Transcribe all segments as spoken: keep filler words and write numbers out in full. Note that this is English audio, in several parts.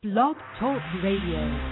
Blog Talk Radio.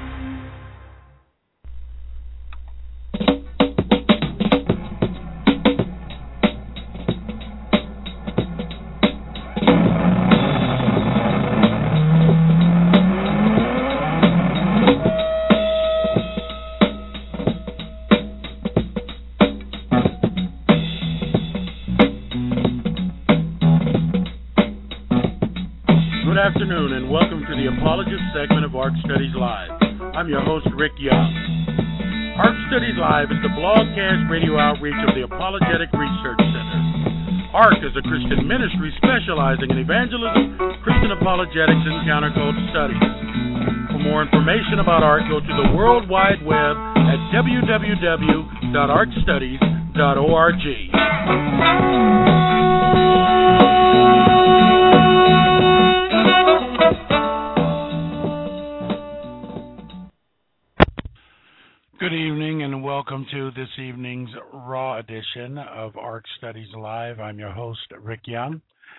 Good afternoon and welcome to the Apologist segment of ARC Studies Live. I'm your host, Rick Young. ARC Studies Live is the broadcast radio outreach of the Apologetic Research Center. ARC is a Christian ministry specializing in evangelism, Christian apologetics, and counterculture studies. For more information about ARC, go to the World Wide Web at w w w dot arc studies dot org. Good evening and welcome to this evening's Raw edition of ARC Studies Live. I'm your host, Rick Young.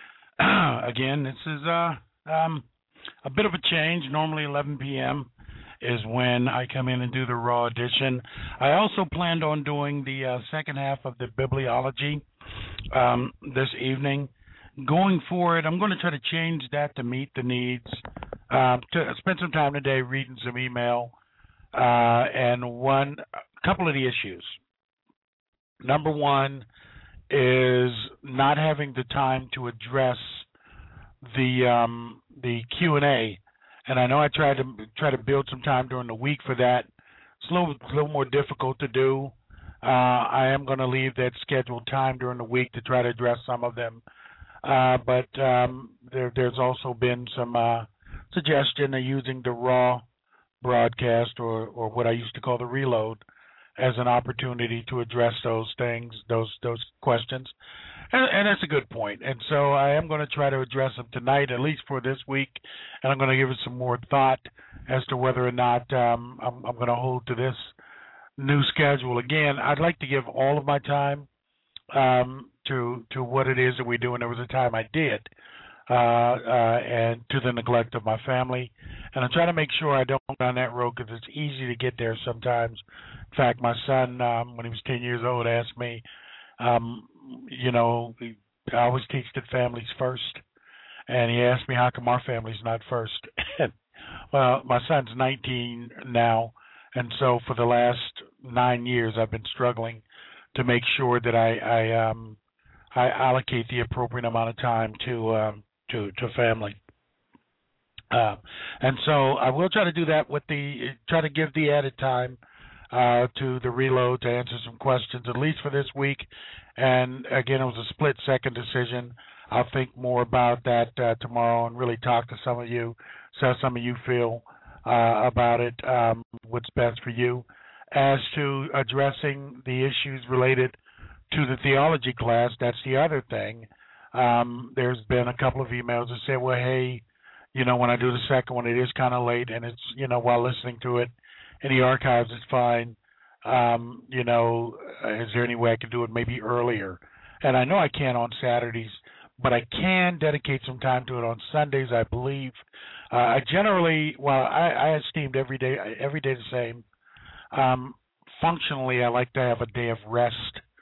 Again, this is uh, um, a bit of a change. Normally eleven p.m. is when I come in and do the Raw edition. I also planned on doing the uh, second half of the bibliology um, this evening. Going forward, I'm going to try to change that to meet the needs. Uh, to spend some time today reading some email. Uh, and one, a couple of the issues. Number one is not having the time to address the um, the Q and A, and I know I tried to try to build some time during the week for that. It's a little, a little more difficult to do. Uh, I am going to leave that scheduled time during the week to try to address some of them, uh, but um, there, there's also been some uh, suggestion of using the raw broadcast or, or what I used to call the reload as an opportunity to address those things, those those questions. And, and that's a good point. And so I am going to try to address them tonight, at least for this week, and I'm going to give it some more thought as to whether or not um, I'm, I'm going to hold to this new schedule. Again, I'd like to give all of my time um, to to what it is that we do, and there was a time I did. Uh, uh, and to the neglect of my family. And I'm trying to make sure I don't go down that road because it's easy to get there sometimes. In fact, my son, um, when he was ten years old, asked me, um, you know, I always teach that family's first. And he asked me, how come our family's not first? Well, my son's nineteen now, and so for the last nine years I've been struggling to make sure that I, I, um, I allocate the appropriate amount of time to um, to to family, uh, and so I will try to do that with the try to give the added time uh, to the reload to answer some questions at least for this week. And again, it was a split second decision. I'll think more about that uh, tomorrow and really talk to some of you, so some of you feel uh, about it, um, what's best for you, as to addressing the issues related to the theology class. That's the other thing. Um, there's been a couple of emails that say, well, hey, you know, when I do the second one, it is kind of late, and it's, you know, while listening to it in the archives, it's fine. Um, you know, is there any way I can do it maybe earlier? And I know I can on Saturdays, but I can dedicate some time to it on Sundays, I believe. Uh, I generally, well, I, I esteemed every day, every day the same. Um, functionally, I like to have a day of rest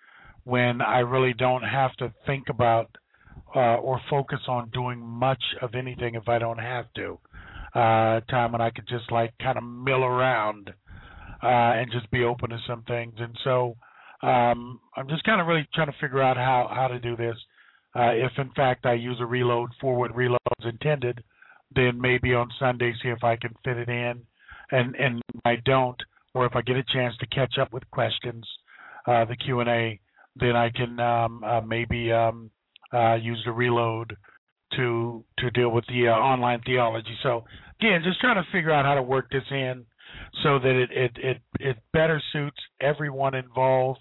when I really don't have to think about uh, or focus on doing much of anything if I don't have to. Uh, time when I could just like kind of mill around uh, and just be open to some things. And so um, I'm just kind of really trying to figure out how, how to do this. Uh, if, in fact, I use a reload for what reload is intended, then maybe on Sunday see if I can fit it in. And, and if I don't, or if I get a chance to catch up with questions, uh, the Q and A, then I can um, uh, maybe um, uh, use the reload to to deal with the uh, online theology. So again, just trying to figure out how to work this in so that it it it, it better suits everyone involved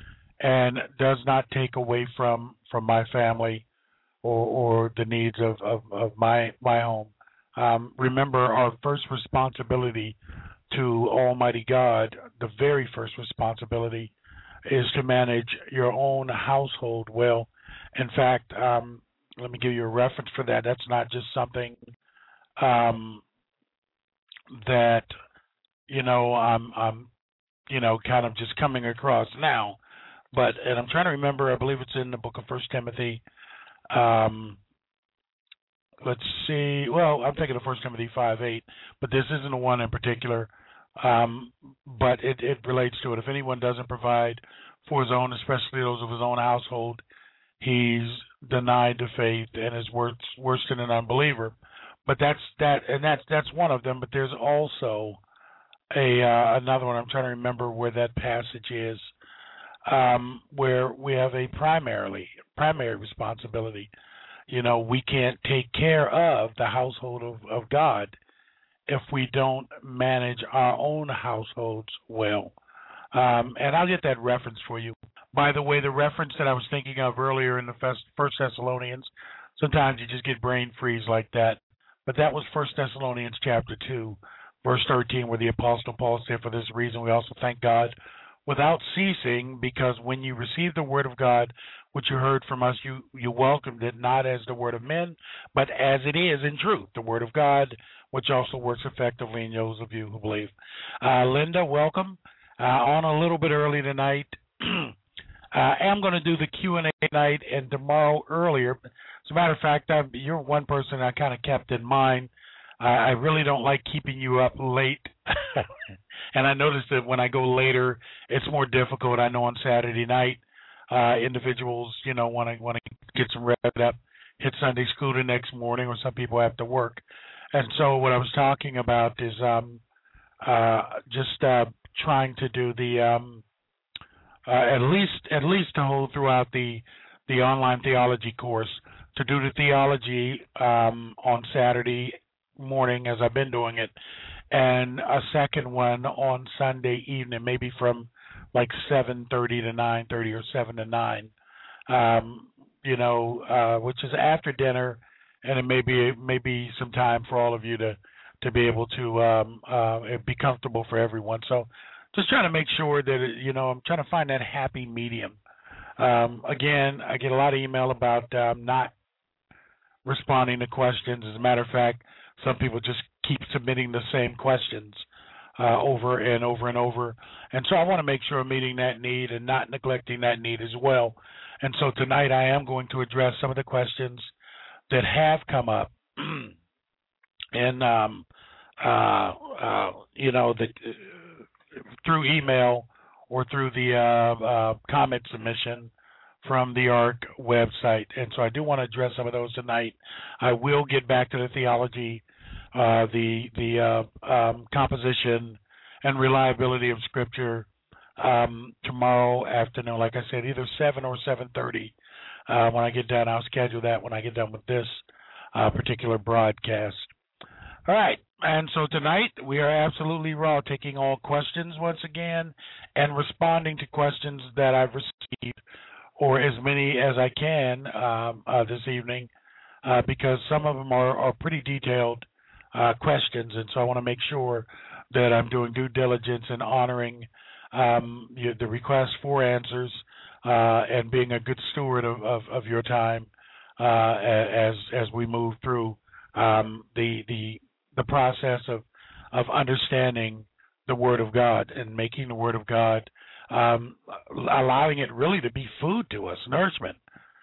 and does not take away from, from my family or, or the needs of, of, of my my home. Um, remember, our first responsibility to Almighty God, the very first responsibility, is to manage your own household well. In fact, um, let me give you a reference for that. That's not just something um, that you know I'm I'm you know kind of just coming across now. But and I'm trying to remember. I believe it's in the book of First Timothy. Um, let's see. Well, I'm thinking of First Timothy five eight, but this isn't the one in particular. Um, but it, it relates to it. If anyone doesn't provide for his own, especially those of his own household, he's denied the faith and is worse worse than an unbeliever. But that's that, and that's that's one of them. But there's also a uh, another one. I'm trying to remember where that passage is, um, where we have a primarily primary responsibility. You know, we can't take care of the household of, of God if we don't manage our own households well. Um, and I'll get that reference for you. By the way, the reference that I was thinking of earlier in the First Thessalonians, sometimes you just get brain freeze like that. But that was First Thessalonians chapter two, verse thirteen, where the Apostle Paul said, "For this reason we also thank God without ceasing, because when you received the word of God, which you heard from us, you, you welcomed it not as the word of men, but as it is in truth, the word of God, which also works effectively in those of you who believe." Uh, Linda, welcome. Uh, on a little bit early tonight. uh, I am going to do the Q and A tonight and tomorrow earlier. As a matter of fact, I'm, you're one person I kind of kept in mind. Uh, I really don't like keeping you up late. And I noticed that when I go later, it's more difficult. I know on Saturday night, uh, individuals, you know, want to want to get some rest up, hit Sunday school the next morning, or some people have to work. And so what I was talking about is um, uh, just uh, trying to do the um, uh, at least at least to hold throughout the the online theology course, to do the theology um, on Saturday morning as I've been doing it, and a second one on Sunday evening, maybe from like seven thirty to nine thirty or seven to nine, um, you know, uh, which is after dinner, and it may be maybe some time for all of you to to be able to um, uh, be comfortable for everyone. So just trying to make sure that, you know, I'm trying to find that happy medium. Um, again, I get a lot of email about um, not responding to questions. As a matter of fact, some people just keep submitting the same questions uh, over and over and over. And so I want to make sure I'm meeting that need and not neglecting that need as well. And so tonight I am going to address some of the questions that have come up. and, um, uh, uh, you know, the, uh, through email or through the uh, uh, comment submission from the A R C website. And so I do want to address some of those tonight. I will get back to the theology, uh, the the uh, um, composition and reliability of Scripture um, tomorrow afternoon. Like I said, either seven or seven thirty. Uh, when I get done, I'll schedule that when I get done with this uh, particular broadcast. All right. And so tonight we are absolutely raw, taking all questions once again and responding to questions that I've received, or as many as I can um, uh, this evening, uh, because some of them are, are pretty detailed uh, questions, and so I want to make sure that I'm doing due diligence and honoring um, you, the request for answers uh, and being a good steward of, of, of your time uh, as as we move through um, the the the process of of understanding the Word of God and making the Word of God, um, allowing it really to be food to us, nourishment.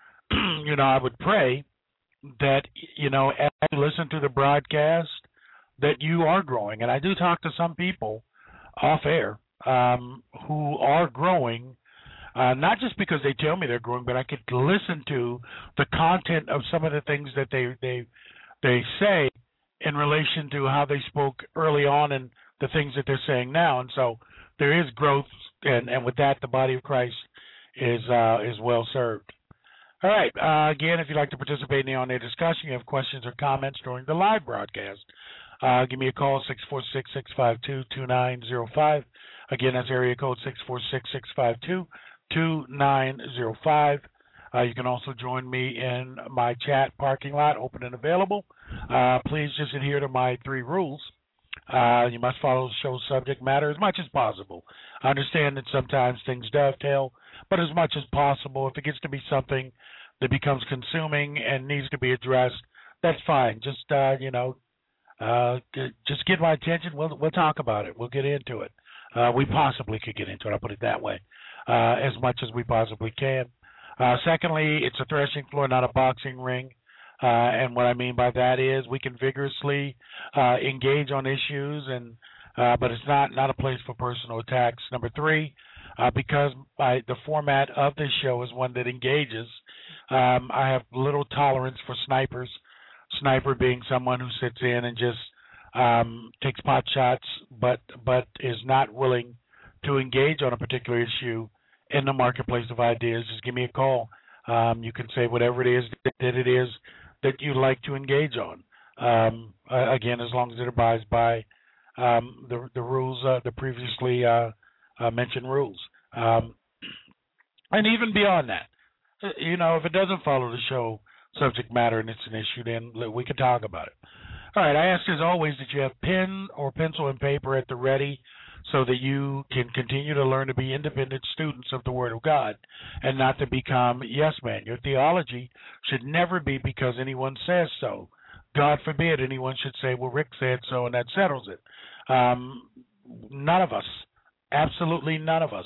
You know, I would pray that, you know, as you listen to the broadcast, that you are growing. And I do talk to some people off air um, who are growing, uh, not just because they tell me they're growing, but I could listen to the content of some of the things that they they they say in relation to how they spoke early on and the things that they're saying now. And so there is growth, and, and with that, the body of Christ is uh, is well served. All right. Uh, again, if you'd like to participate in the on-air discussion, you have questions or comments during the live broadcast, uh, give me a call, six four six, six five two, two nine zero five. Again, that's area code six four six, six five two, two nine zero five. Uh, you can also join me in my chat parking lot, open and available. Uh, please just adhere to my three rules. Uh, you must follow the show's subject matter as much as possible. I understand that sometimes things dovetail, but as much as possible. If it gets to be something that becomes consuming and needs to be addressed, that's fine. Just, uh, you know, uh, just get my attention. We'll we'll talk about it. We'll get into it. Uh, we possibly could get into it. I'll put it that way, uh, as much as we possibly can. Uh, secondly, it's a threshing floor, not a boxing ring. Uh, and what I mean by that is we can vigorously uh, engage on issues, and uh, but it's not, not a place for personal attacks. Number three, uh, because I, the format of this show is one that engages, um, I have little tolerance for snipers. Sniper being someone who sits in and just um, takes pot shots, but but is not willing to engage on a particular issue in the marketplace of ideas. Just give me a call. Um, you can say whatever it is that it is that you'd like to engage on. Um, uh, again, as long as it abides by um, the the rules, uh, the previously uh, uh, mentioned rules, um, and even beyond that, you know, if it doesn't follow the show subject matter and it's an issue, then we can talk about it. All right, I ask as always that you have pen or pencil and paper at the ready so that you can continue to learn to be independent students of the Word of God and not to become yes men. Your theology should never be because anyone says so. God forbid anyone should say, well, Rick said so, and that settles it. Um, none of us, absolutely none of us,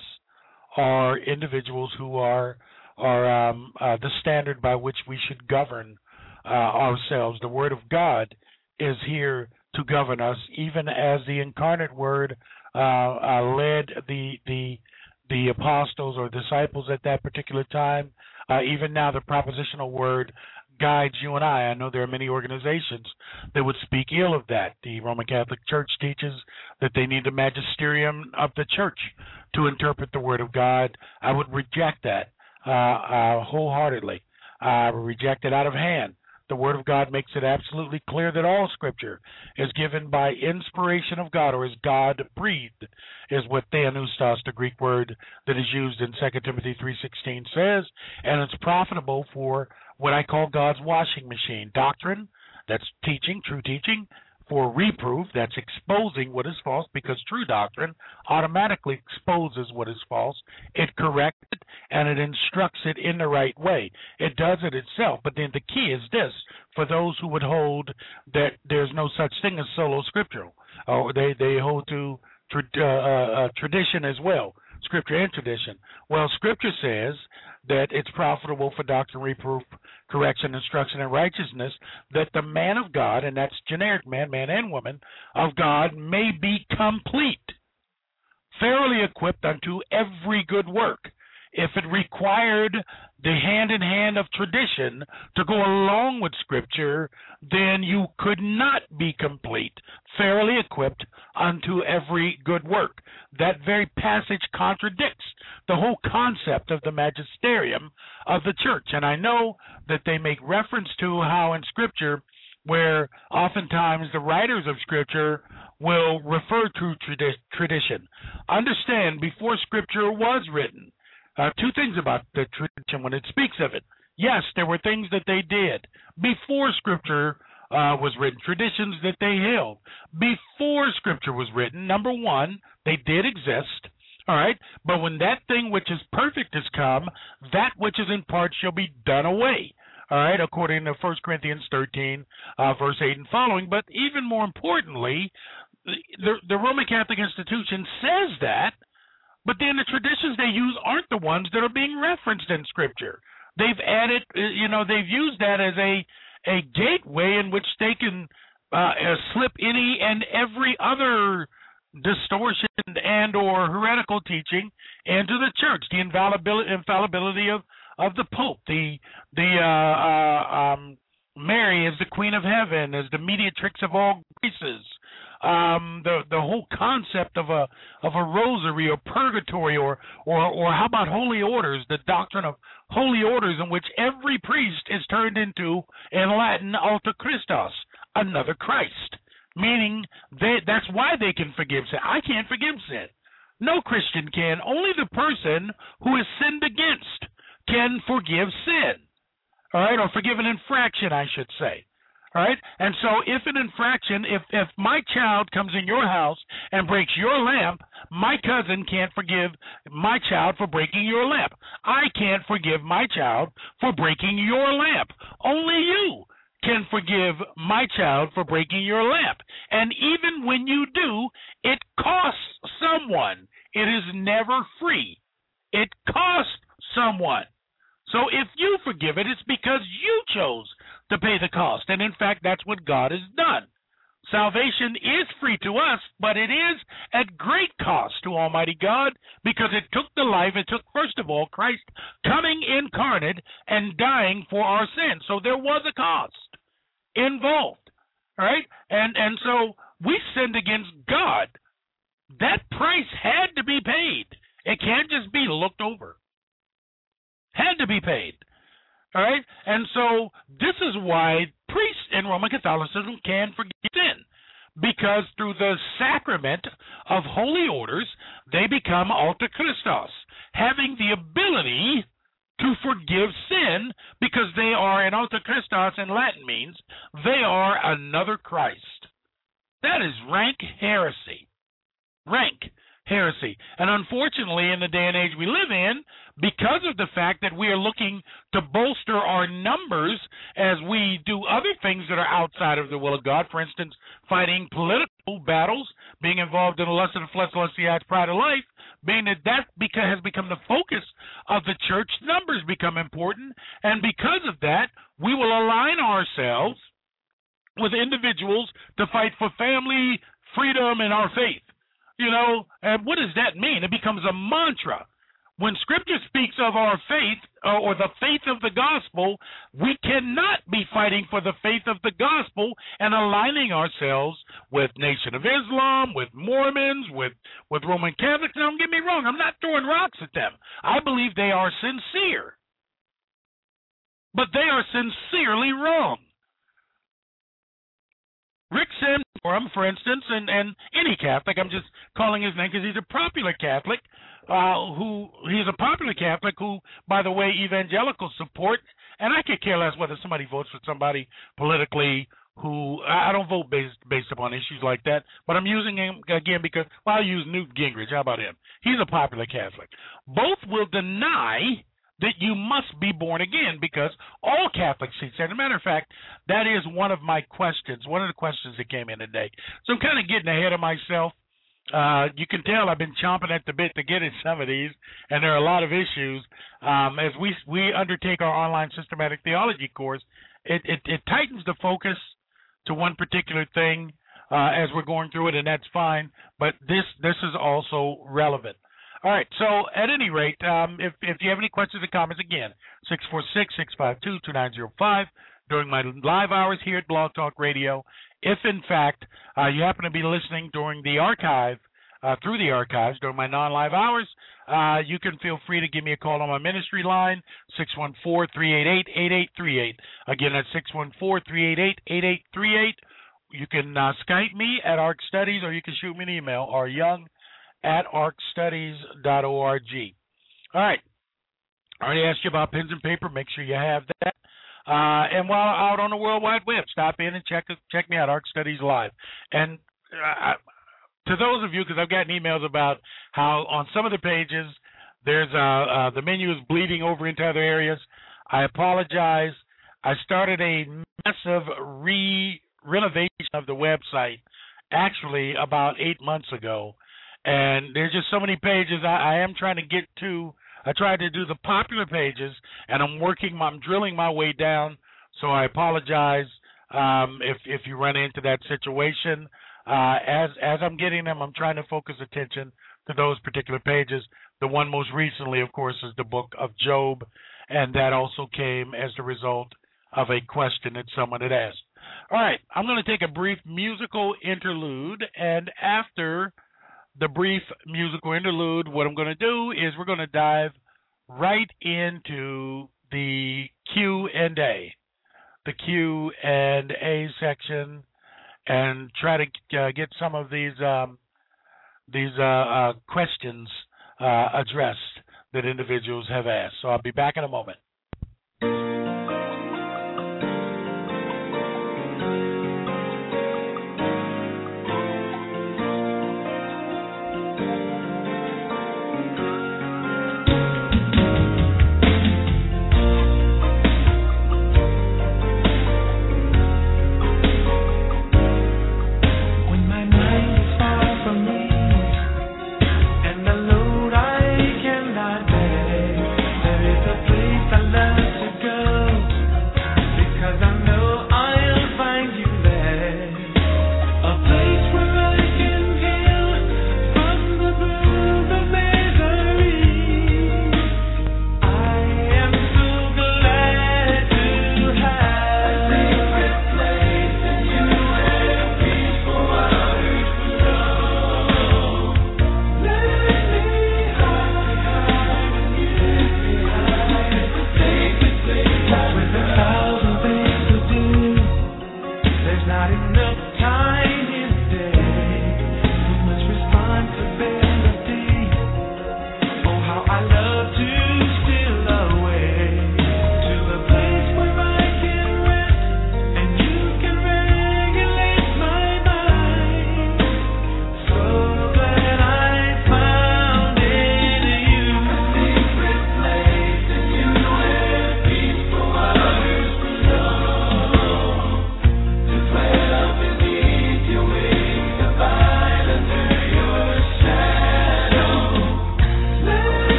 are individuals who are are um, uh, the standard by which we should govern uh, ourselves. The Word of God is here to govern us, even as the incarnate Word uh, uh, led the the the apostles or disciples at that particular time. Uh, even now, the propositional Word guides you and I. I know there are many organizations that would speak ill of that. The Roman Catholic Church teaches that they need the magisterium of the church to interpret the Word of God. I would reject that uh, uh, wholeheartedly. I would reject it out of hand. The Word of God makes it absolutely clear that all Scripture is given by inspiration of God, or is God-breathed, is what theanoustos, the Greek word that is used in Second Timothy three sixteen, says, and it's profitable for what I call God's washing machine. Doctrine, that's teaching, true teaching. For reproof, that's exposing what is false, because true doctrine automatically exposes what is false. It corrects it, and it instructs it in the right way. It does it itself, but then the key is this, for those who would hold that there's no such thing as solo scriptural, or they, they hold to uh, uh, tradition as well, Scripture and tradition. Well, Scripture says that it's profitable for doctrine, reproof, correction, instruction, and righteousness, that the man of God, and that's generic man, man and woman, of God may be complete, thoroughly equipped unto every good work. If it required the hand-in-hand of tradition to go along with Scripture, then you could not be complete, thoroughly equipped unto every good work. That very passage contradicts the whole concept of the magisterium of the church. And I know that they make reference to how in Scripture, where oftentimes the writers of Scripture will refer to tradi- tradition. Understand, before Scripture was written, Uh, two things about the tradition when it speaks of it. Yes, there were things that they did before Scripture uh, was written, traditions that they held. Before Scripture was written, number one, they did exist, all right? But when that thing which is perfect has come, that which is in part shall be done away, all right, according to First Corinthians thirteen, uh, verse eight and following. But even more importantly, the, the Roman Catholic institution says that, but then the traditions they use aren't the ones that are being referenced in Scripture. They've added, you know, they've used that as a a gateway in which they can uh, uh, slip any and every other distortion and or heretical teaching into the church. The infallibility, infallibility of, of the Pope, the the uh, uh, um, Mary as the Queen of Heaven, as the mediatrix of all graces. Um, the the whole concept of a of a rosary or purgatory, or or or how about holy orders? The doctrine of holy orders, in which every priest is turned into, in Latin, alter Christos, another Christ, meaning they, that's why they can forgive sin. I can't forgive sin. No Christian can. Only the person who is sinned against can forgive sin. All right, or forgive an infraction, I should say. All right, and so if an infraction, if, if my child comes in your house and breaks your lamp, my cousin can't forgive my child for breaking your lamp. I can't forgive my child for breaking your lamp. Only you can forgive my child for breaking your lamp. And even when you do, it costs someone. It is never free. It costs someone. So if you forgive it, it's because you chose to pay the cost. And in fact, that's what God has done. Salvation is free to us, but it is at great cost to Almighty God, because it took the life, it took, first of all, Christ coming incarnate and dying for our sins. So there was a cost involved, right? And and so we sinned against God. That price had to be paid. It can't just be looked over. Had to be paid. All right? And so this is why priests in Roman Catholicism can forgive sin, because through the sacrament of holy orders, they become alter Christos, having the ability to forgive sin, because they are, and alter Christos in Latin means they are another Christ. That is rank heresy. Rank heresy. And unfortunately, in the day and age we live in, because of the fact that we are looking to bolster our numbers as we do other things that are outside of the will of God, for instance, fighting political battles, being involved in the lust of the flesh, lust of the eyes, pride of life, being that that has become the focus of the church, numbers become important, and because of that, we will align ourselves with individuals to fight for family, freedom, and our faith. You know, and what does that mean? It becomes a mantra. When Scripture speaks of our faith, uh, or the faith of the gospel, we cannot be fighting for the faith of the gospel and aligning ourselves with Nation of Islam, with Mormons, with, with Roman Catholics. Now, don't get me wrong. I'm not throwing rocks at them. I believe they are sincere. But they are sincerely wrong. Rick Santorum, for instance, and, and any Catholic, I'm just calling his name because he's a popular Catholic, uh, who he's a popular Catholic who, by the way, evangelicals support, and I could care less whether somebody votes for somebody politically who, I don't vote based based upon issues like that, but I'm using him again because, well, I'll use Newt Gingrich. How about him? He's a popular Catholic. Both will deny that you must be born again, because all Catholics see that. As a matter of fact, that is one of my questions, one of the questions that came in today. So I'm kind of getting ahead of myself. Uh, you can tell I've been chomping at the bit to get in some of these, and there are a lot of issues. Um, as we we undertake our online systematic theology course, it, it, it tightens the focus to one particular thing uh, as we're going through it, and that's fine. But this this is also relevant. All right, so at any rate, um, if, if you have any questions or comments, again, six four six, six five two, two nine zero five during my live hours here at Blog Talk Radio. If, in fact, uh, you happen to be listening during the archive, uh, through the archives, during my non-live hours, uh, you can feel free to give me a call on my ministry line, six one four, three eight eight, eight eight three eight. Again, that's six one four, three eight eight, eight eight three eight. You can uh, Skype me at Ark Studies, or you can shoot me an email, r young at ark studies dot org. All right. I already asked you about pens and paper. Make sure you have that. Uh, and while out on the World Wide Web, stop in and check check me out, Ark Studies Live. And uh, to those of you, because I've gotten emails about how on some of the pages there's uh, uh, the menu is bleeding over into other areas. I apologize. I started a massive re renovation of the website actually about eight months ago. And there's just so many pages I, I am trying to get to. I tried to do the popular pages, and I'm working, I'm drilling my way down, so I apologize um, if if you run into that situation. Uh, as as I'm getting them, I'm trying to focus attention to those particular pages. The one most recently, of course, is the book of Job, and that also came as the result of a question that someone had asked. All right, I'm going to take a brief musical interlude, and after the brief musical interlude, what I'm going to do is we're going to dive right into the Q and A, the Q and A section, and try to uh, get some of these um, these uh, uh, questions uh, addressed that individuals have asked. So I'll be back in a moment.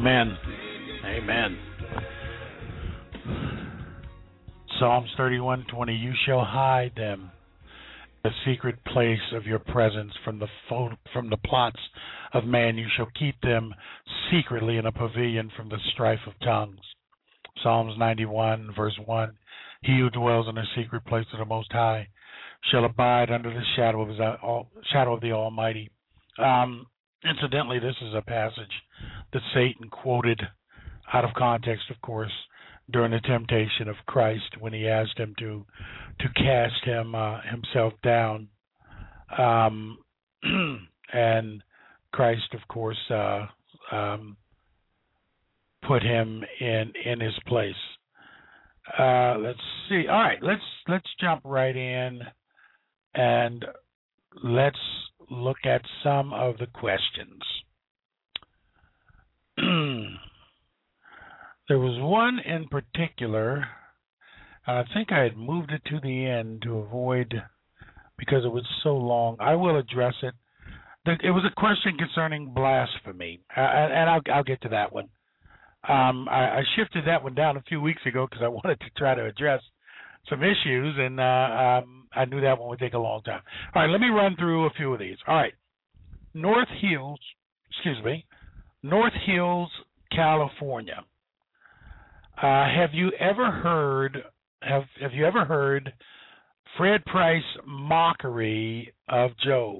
Amen. Amen. Psalms thirty-one twenty. You shall hide them in the secret place of your presence from the fo- from the plots of man. You shall keep them secretly in a pavilion from the strife of tongues. Psalms ninety-one verse one. He who dwells in the secret place of the Most High shall abide under the shadow of his all, shadow of the Almighty. Um, incidentally, this is a passage that Satan quoted out of context, of course, during the temptation of Christ when he asked him to to cast him uh, himself down, um, and Christ, of course, uh, um, put him in in his place. Uh, let's see. All right, let's let's jump right in and let's look at some of the questions. There was one in particular. I think I had moved it to the end to avoid, because it was so long. I will address it. It was a question concerning blasphemy, uh, and I'll, I'll get to that one. Um, I, I shifted that one down a few weeks ago because I wanted to try to address some issues, and uh, um, I knew that one would take a long time. All right, let me run through a few of these. All right, North Hills, excuse me, North Hills, California. Uh, have you ever heard? Have Have you ever heard Fred Price mockery of Job?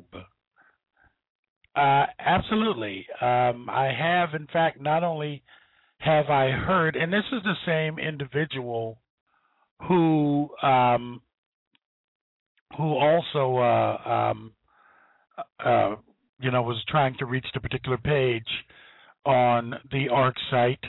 Uh, absolutely. Um, I have, in fact, not only have I heard, and this is the same individual who um, who also uh, um, uh, you know was trying to reach the particular page on the ARC site,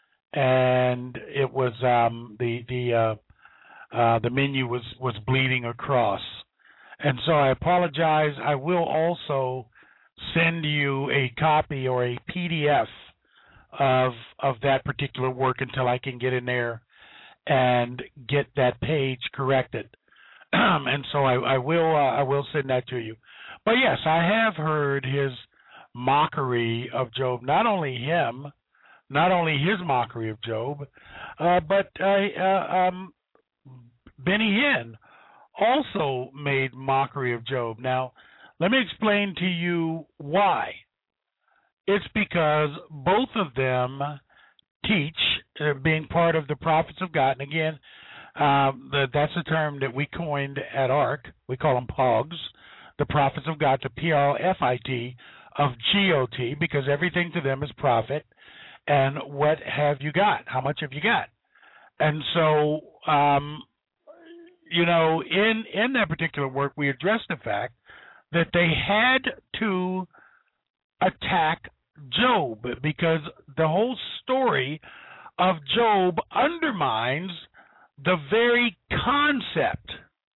and it was um, the the uh, uh, the menu was was bleeding across, and so I apologize. I will also send you a copy or a P D F of of that particular work until I can get in there and get that page corrected. And so I, I will uh, I will send that to you. But yes, I have heard his mockery of Job. Not only him, not only his mockery of Job, uh, but uh, uh, um, Benny Hinn also made mockery of Job. Now, let me explain to you why. It's because both of them teach, uh, being part of the prophets of God. And again, uh, the, that's a term that we coined at ARC. We call them P O Gs, the prophets of God, the P R F I T of G O T, because everything to them is prophet. And what have you got? How much have you got? And so, um, you know, in, in that particular work, we addressed the fact that they had to attack Job because the whole story of Job undermines the very concept,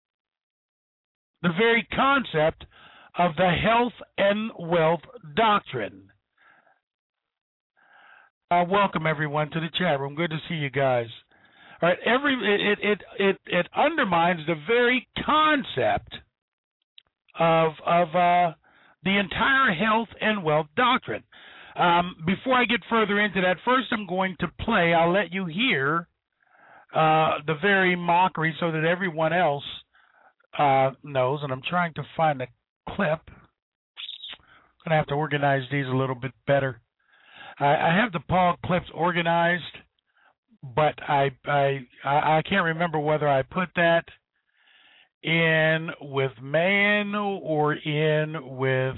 the very concept of the health and wealth doctrine. Uh, welcome everyone to the chat room. Good to see you guys. All right, every it it it it undermines the very concept of of uh, the entire health and wealth doctrine. Um, before I get further into that, first I'm going to play. I'll let you hear uh, the very mockery so that everyone else uh, knows. And I'm trying to find a clip. I'm gonna have to organize these a little bit better. I, I have the Paul clips organized, but I I I can't remember whether I put that in with man or in with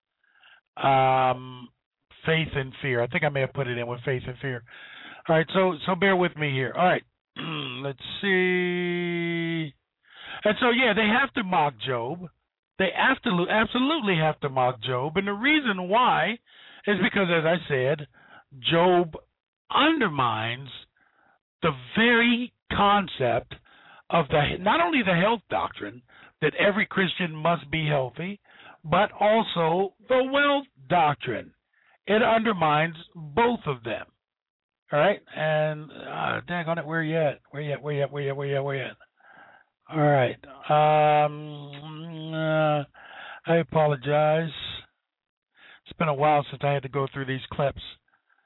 um, faith and fear. I think I may have put it in with faith and fear. All right, so so bear with me here. All right, let's see. And so yeah, they have to mock Job. They have to absolutely have to mock Job, and the reason why is because, as I said, Job undermines the very concept of the not only the health doctrine that every Christian must be healthy, but also the wealth doctrine. It undermines both of them. All right, and uh, dang on it, where you at? Where you at? Where you at? Where you at? Where you at? Where you at? All right. Um, uh, I apologize. It's been a while since I had to go through these clips.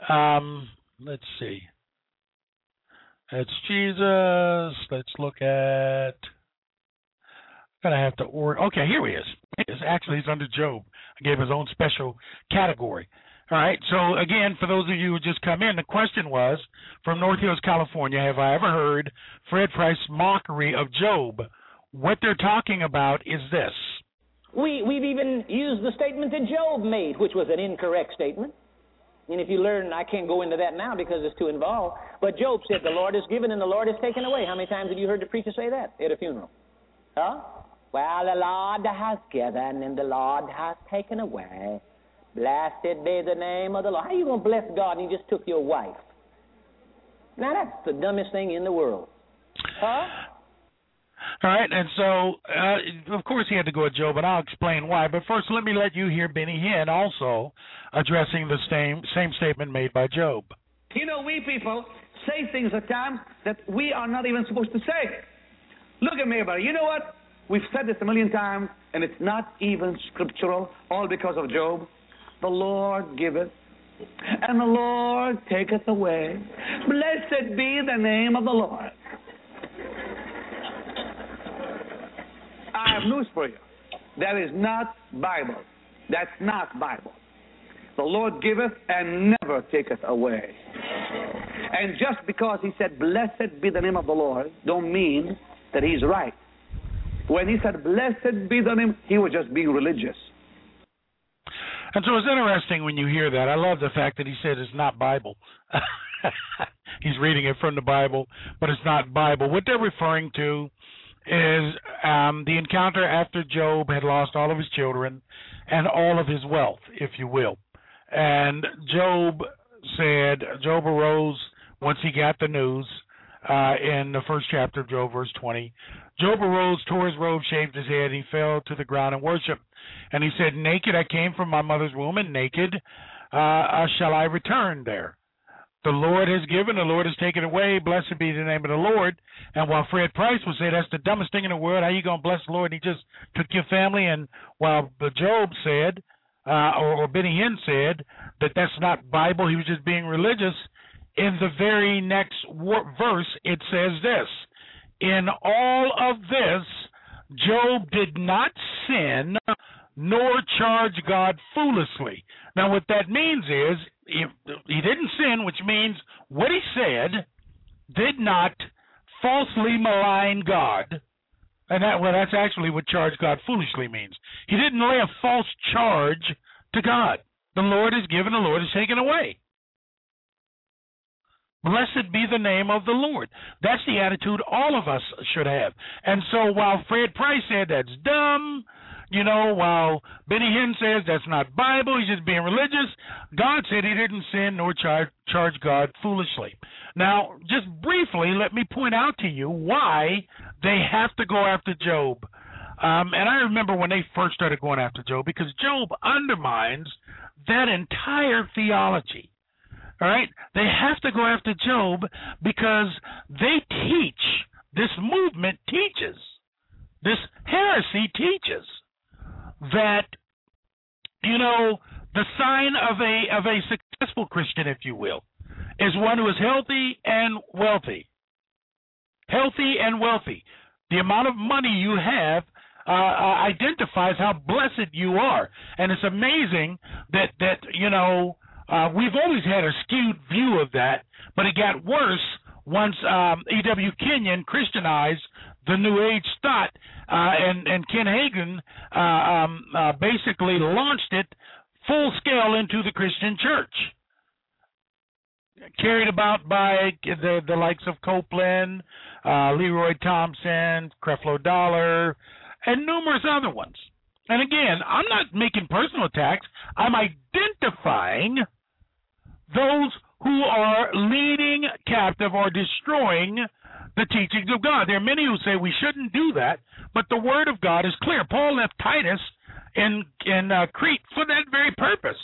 Um, let's see. That's Jesus. Let's look at. I'm gonna have to order. Okay, here he is. It's actually he's under Job. I gave his own special category. All right. So again, for those of you who just come in, the question was from North Hills, California. Have I ever heard Fred Price's mockery of Job? What they're talking about is this. We we've even used the statement that Job made, which was an incorrect statement. And if you learn, I can't go into that now because it's too involved. But Job said, the Lord is given and the Lord is taken away. How many times have you heard the preacher say that at a funeral? Huh? Well, the Lord has given and the Lord has taken away. Blessed be the name of the Lord. How are you going to bless God and you just took your wife? Now, that's the dumbest thing in the world. Huh? All right, and so, uh, of course, he had to go at Job, and I'll explain why. But first, let me let you hear Benny Hinn also addressing the same same statement made by Job. You know, we people say things at times that we are not even supposed to say. Look at me, everybody. You know what? We've said this a million times, and it's not even scriptural, all because of Job. The Lord giveth, and the Lord taketh away. Blessed be the name of the Lord. I have news for you. That is not Bible. That's not Bible. The Lord giveth and never taketh away. And just because he said, blessed be the name of the Lord, don't mean that he's right. When he said, blessed be the name, he was just being religious. And so it's interesting when you hear that. I love the fact that he said it's not Bible. He's reading it from the Bible, but it's not Bible. What they're referring to is um, the encounter after Job had lost all of his children and all of his wealth, if you will. And Job said, Job arose once he got the news uh, in the first chapter of Job, verse twenty. Job arose, tore his robe, shaved his head, he fell to the ground and worshiped. And he said, naked I came from my mother's womb, and naked uh, shall I return there. The Lord has given, the Lord has taken away. Blessed be the name of the Lord. And while Fred Price would say that's the dumbest thing in the world, how you going to bless the Lord? And he just took your family. And while Job said, uh, or, or Benny Hinn said, that that's not Bible, he was just being religious, in the very next war- verse it says this. In all of this, Job did not sin nor charge God foolishly. Now what that means is, He, he didn't sin, which means what he said did not falsely malign God. And that, well, that's actually what charge God foolishly means. He didn't lay a false charge to God. The Lord is given, the Lord is taken away. Blessed be the name of the Lord. That's the attitude all of us should have. And so while Fred Price said that's dumb, you know, while Benny Hinn says that's not Bible, he's just being religious, God said he didn't sin nor charge, charge God foolishly. Now, just briefly, let me point out to you why they have to go after Job. Um, and I remember when they first started going after Job, because Job undermines that entire theology. All right? They have to go after Job because they teach, this movement teaches, this heresy teaches that, you know, the sign of a of a successful Christian, if you will, is one who is healthy and wealthy. Healthy and wealthy. The amount of money you have uh, uh, identifies how blessed you are. And it's amazing that, that you know, uh, we've always had a skewed view of that, but it got worse once um, E W Kenyon Christianized the New Age thought, uh, and, and Ken Hagin uh, um, uh, basically launched it full scale into the Christian church, carried about by the, the likes of Copeland, uh, Leroy Thompson, Creflo Dollar, and numerous other ones. And again, I'm not making personal attacks. I'm identifying those who are leading captive or destroying the teachings of God. There are many who say we shouldn't do that, but the Word of God is clear. Paul left Titus in in uh, Crete for that very purpose.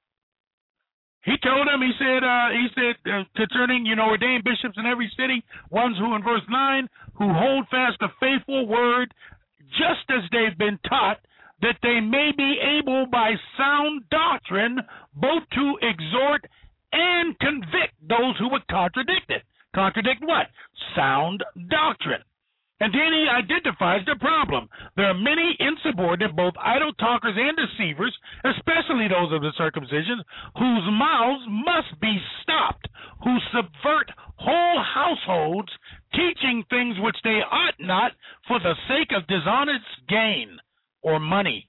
He told him, he said, uh, he said uh, concerning, you know, ordained bishops in every city, ones who, in verse nine, who hold fast the faithful word, just as they've been taught, that they may be able by sound doctrine both to exhort and convict those who would contradict it. Contradict what? Sound doctrine. And then he identifies the problem. There are many insubordinate, both idle talkers and deceivers, especially those of the circumcision, whose mouths must be stopped, who subvert whole households, teaching things which they ought not for the sake of dishonest gain or money.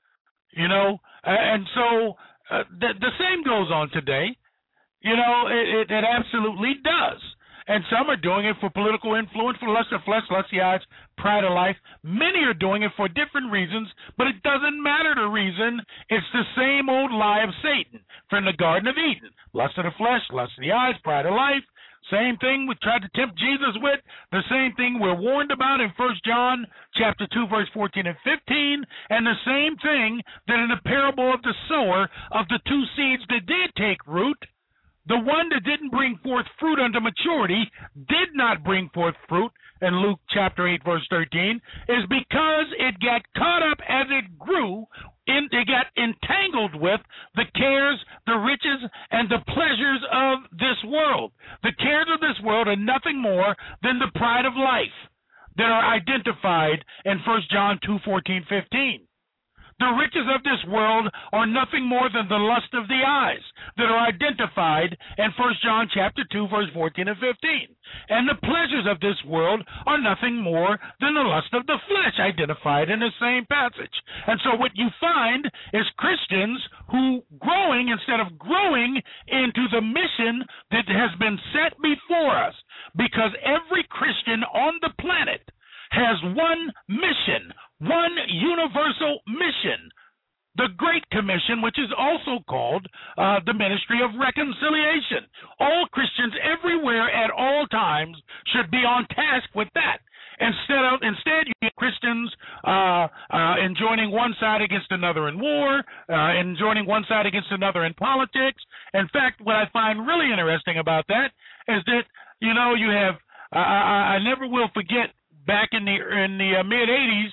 You know, and so uh, the, the same goes on today. You know, it, it, it absolutely does. And some are doing it for political influence, for lust of flesh, lust of the eyes, pride of life. Many are doing it for different reasons, but it doesn't matter the reason. It's the same old lie of Satan from the Garden of Eden. Lust of the flesh, lust of the eyes, pride of life. Same thing we tried to tempt Jesus with. The same thing we're warned about in First John chapter two, verse fourteen and fifteen. And the same thing that in the parable of the sower of the two seeds that did take root, the one that didn't bring forth fruit unto maturity, did not bring forth fruit, in Luke chapter eight, verse thirteen, is because it got caught up as it grew, in, it got entangled with the cares, the riches, and the pleasures of this world. The cares of this world are nothing more than the pride of life that are identified in First John two, fourteen, fifteen. The riches of this world are nothing more than the lust of the eyes that are identified in First John chapter two, verse fourteen and fifteen. And the pleasures of this world are nothing more than the lust of the flesh identified in the same passage. And so what you find is Christians who growing instead of growing into the mission that has been set before us, because every Christian on the planet has one mission, one universal mission, the Great Commission, which is also called uh, the ministry of reconciliation. All Christians everywhere at all times should be on task with that. Instead of instead, you get Christians uh, uh, enjoining one side against another in war, uh, enjoining one side against another in politics. In fact, what I find really interesting about that is that, you know, you have, uh, I, I never will forget back in the in the uh, mid eighties,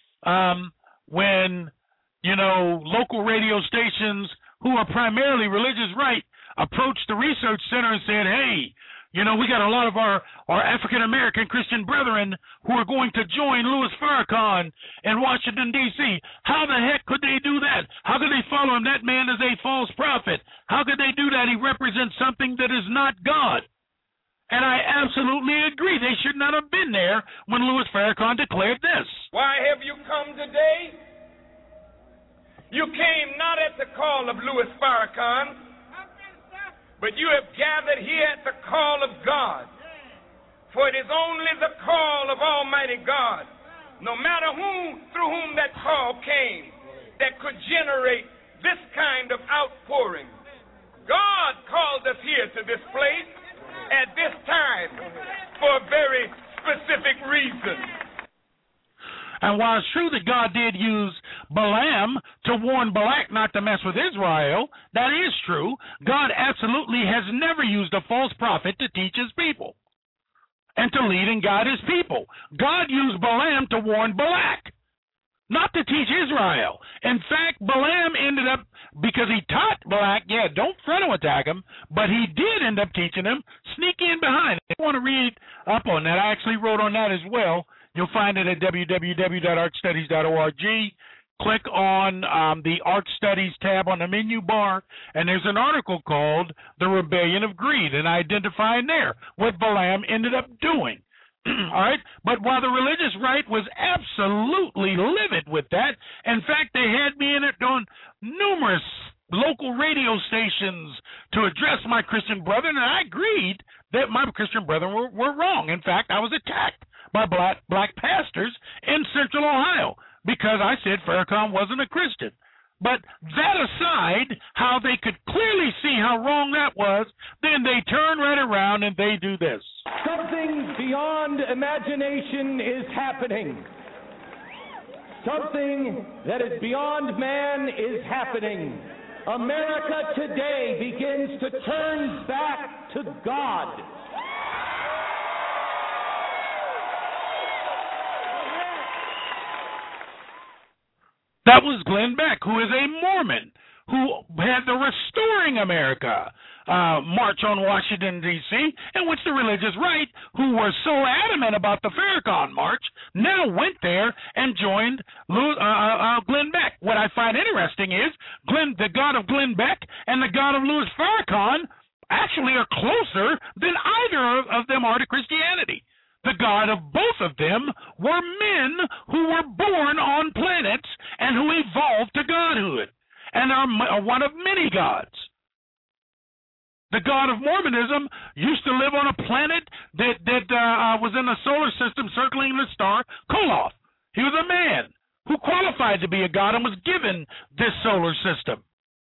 um, when, you know, local radio stations who are primarily religious right approached the research center and said, hey, you know, we got a lot of our, our African-American Christian brethren who are going to join Louis Farrakhan in Washington, D C How the heck could they do that? How could they follow him? That man is a false prophet. How could they do that? He represents something that is not God. And I absolutely agree. They should not have been there when Louis Farrakhan declared this. Why have you come today? You came not at the call of Louis Farrakhan, but you have gathered here at the call of God. For it is only the call of Almighty God, no matter whom, through whom that call came, that could generate this kind of outpouring. God called us here to this place at this time for a very specific reason. And while it's true that God did use Balaam to warn Balak not to mess with Israel, that is true. God absolutely has never used a false prophet to teach his people and to lead and guide his people. God used Balaam to warn Balak, not to teach Israel. In fact, Balaam ended up, because he taught Balak, yeah, don't frontal attack him, but he did end up teaching him, sneak in behind. If you want to read up on that, I actually wrote on that as well. You'll find it at w w w dot ark studies dot org. Click on um, the Ark Studies tab on the menu bar, and there's an article called The Rebellion of Greed, and I identify in there what Balaam ended up doing. All right? But while the religious right was absolutely livid with that, in fact, they had me in it on numerous local radio stations to address my Christian brethren, and I agreed that my Christian brethren were, were wrong. In fact, I was attacked by black, black pastors in Central Ohio because I said Farrakhan wasn't a Christian. But that aside, how they could clearly see how wrong that was, then they turn right around and they do this. Something beyond imagination is happening. Something that is beyond man is happening. America today begins to turn back to God. That was Glenn Beck, who is a Mormon, who had the Restoring America uh, march on Washington, D C, in which the religious right, who were so adamant about the Farrakhan March, now went there and joined Louis, uh, uh, Glenn Beck. What I find interesting is Glenn, the God of Glenn Beck and the God of Louis Farrakhan actually are closer than either of them are to Christianity. The God of both of them were men who were born on planets and who evolved to godhood and are one of many gods. The God of Mormonism used to live on a planet that, that uh, was in the solar system circling the star Koloth. He was a man who qualified to be a god and was given this solar system.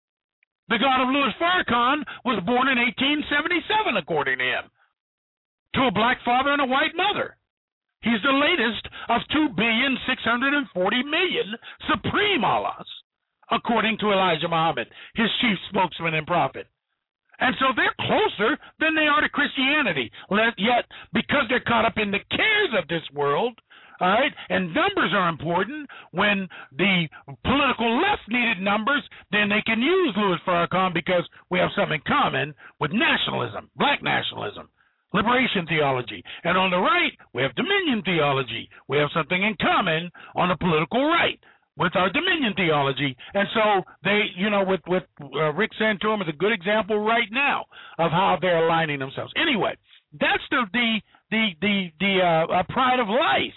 The God of Louis Farrakhan was born in eighteen seventy-seven, according to him, to a black father and a white mother. He's the latest of two billion six hundred forty million supreme Allahs, according to Elijah Muhammad, his chief spokesman and prophet. And so they're closer than they are to Christianity. Yet, because they're caught up in the cares of this world, all right, and numbers are important, when the political left needed numbers, then they can use Louis Farrakhan because we have something in common with nationalism, black nationalism, liberation theology. And on the right, we have dominion theology. We have something in common on the political right with our dominion theology. And so they, you know, with, with uh, Rick Santorum is a good example right now of how they're aligning themselves. Anyway, that's the the the the, the uh, uh, pride of life.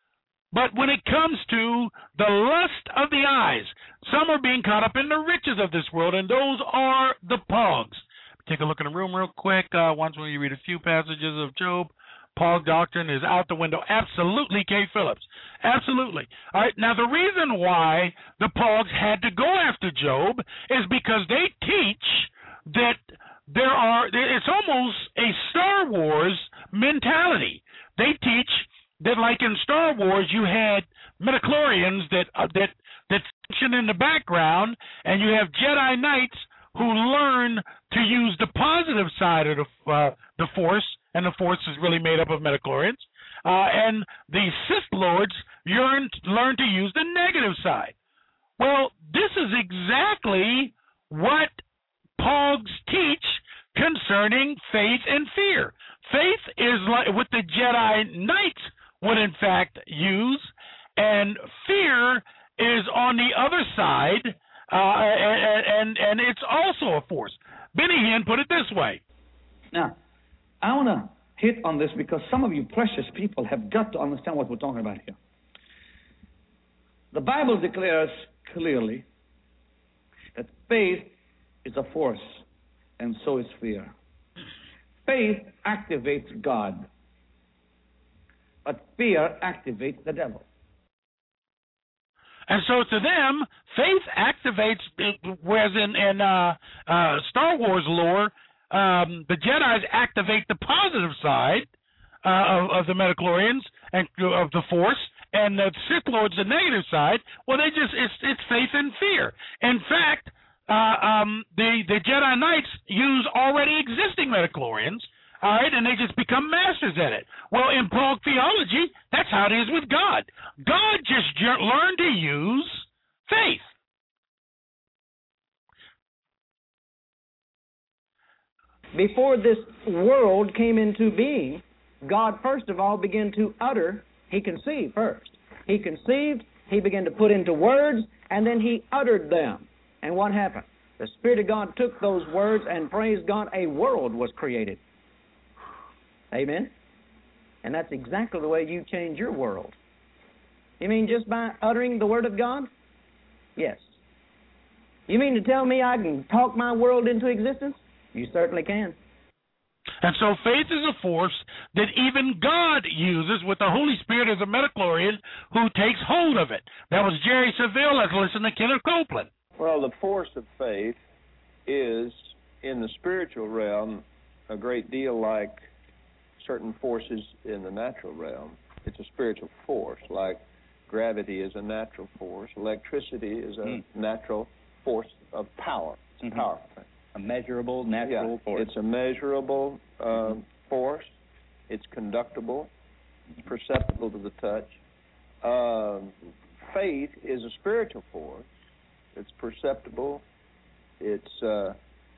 But when it comes to the lust of the eyes, some are being caught up in the riches of this world, and those are the pogs. Take a look in the room real quick. Uh, once when you read a few passages of Job, Pog doctrine is out the window. Absolutely, Kay Phillips. Absolutely. All right. Now, the reason why the Pogs had to go after Job is because they teach that there are, it's almost a Star Wars mentality. They teach that, like in Star Wars, you had midichlorians that uh, that that function in the background, and you have Jedi Knights who learn to use the positive side of the uh, the Force, and the Force is really made up of midichlorians, uh, and the Sith Lords learn learn to use the negative side. Well, this is exactly what Pogs teach concerning faith and fear. Faith is like what the Jedi Knights would in fact use, and fear is on the other side, uh, and, and and it's also a force. Benny Hinn put it this way. Now, I want to hit on this because some of you precious people have got to understand what we're talking about here. The Bible declares clearly that faith is a force, and so is fear. Faith activates God, but fear activates the devil. And so to them, faith activates, whereas in, in uh, uh, Star Wars lore, um, the Jedis activate the positive side uh, of, of the midichlorians and of the Force, and the Sith Lords the negative side. Well, they just it's it's faith and fear. In fact, uh, um, the the Jedi Knights use already existing midichlorians. All right, and they just become masters at it. Well, in Pog theology, that's how it is with God. God just learned to use faith. Before this world came into being, God first of all began to utter. He conceived first. He conceived, he began to put into words, and then he uttered them. And what happened? The Spirit of God took those words, and praise God, a world was created. Amen? And that's exactly the way you change your world. You mean just by uttering the Word of God? Yes. You mean to tell me I can talk my world into existence? You certainly can. And so faith is a force that even God uses with the Holy Spirit as a midichlorian who takes hold of it. That was Jerry Saville. Let's listen to Kenneth Copeland. Well, the force of faith is, in the spiritual realm, a great deal like certain forces in the natural realm. It's a spiritual force, like gravity is a natural force. Electricity is a mm. natural force of power. It's mm-hmm. powerful. A measurable natural yeah, force. It's a measurable uh, mm-hmm. force. It's conductible, perceptible to the touch. Um, faith is a spiritual force. It's perceptible. It's uh,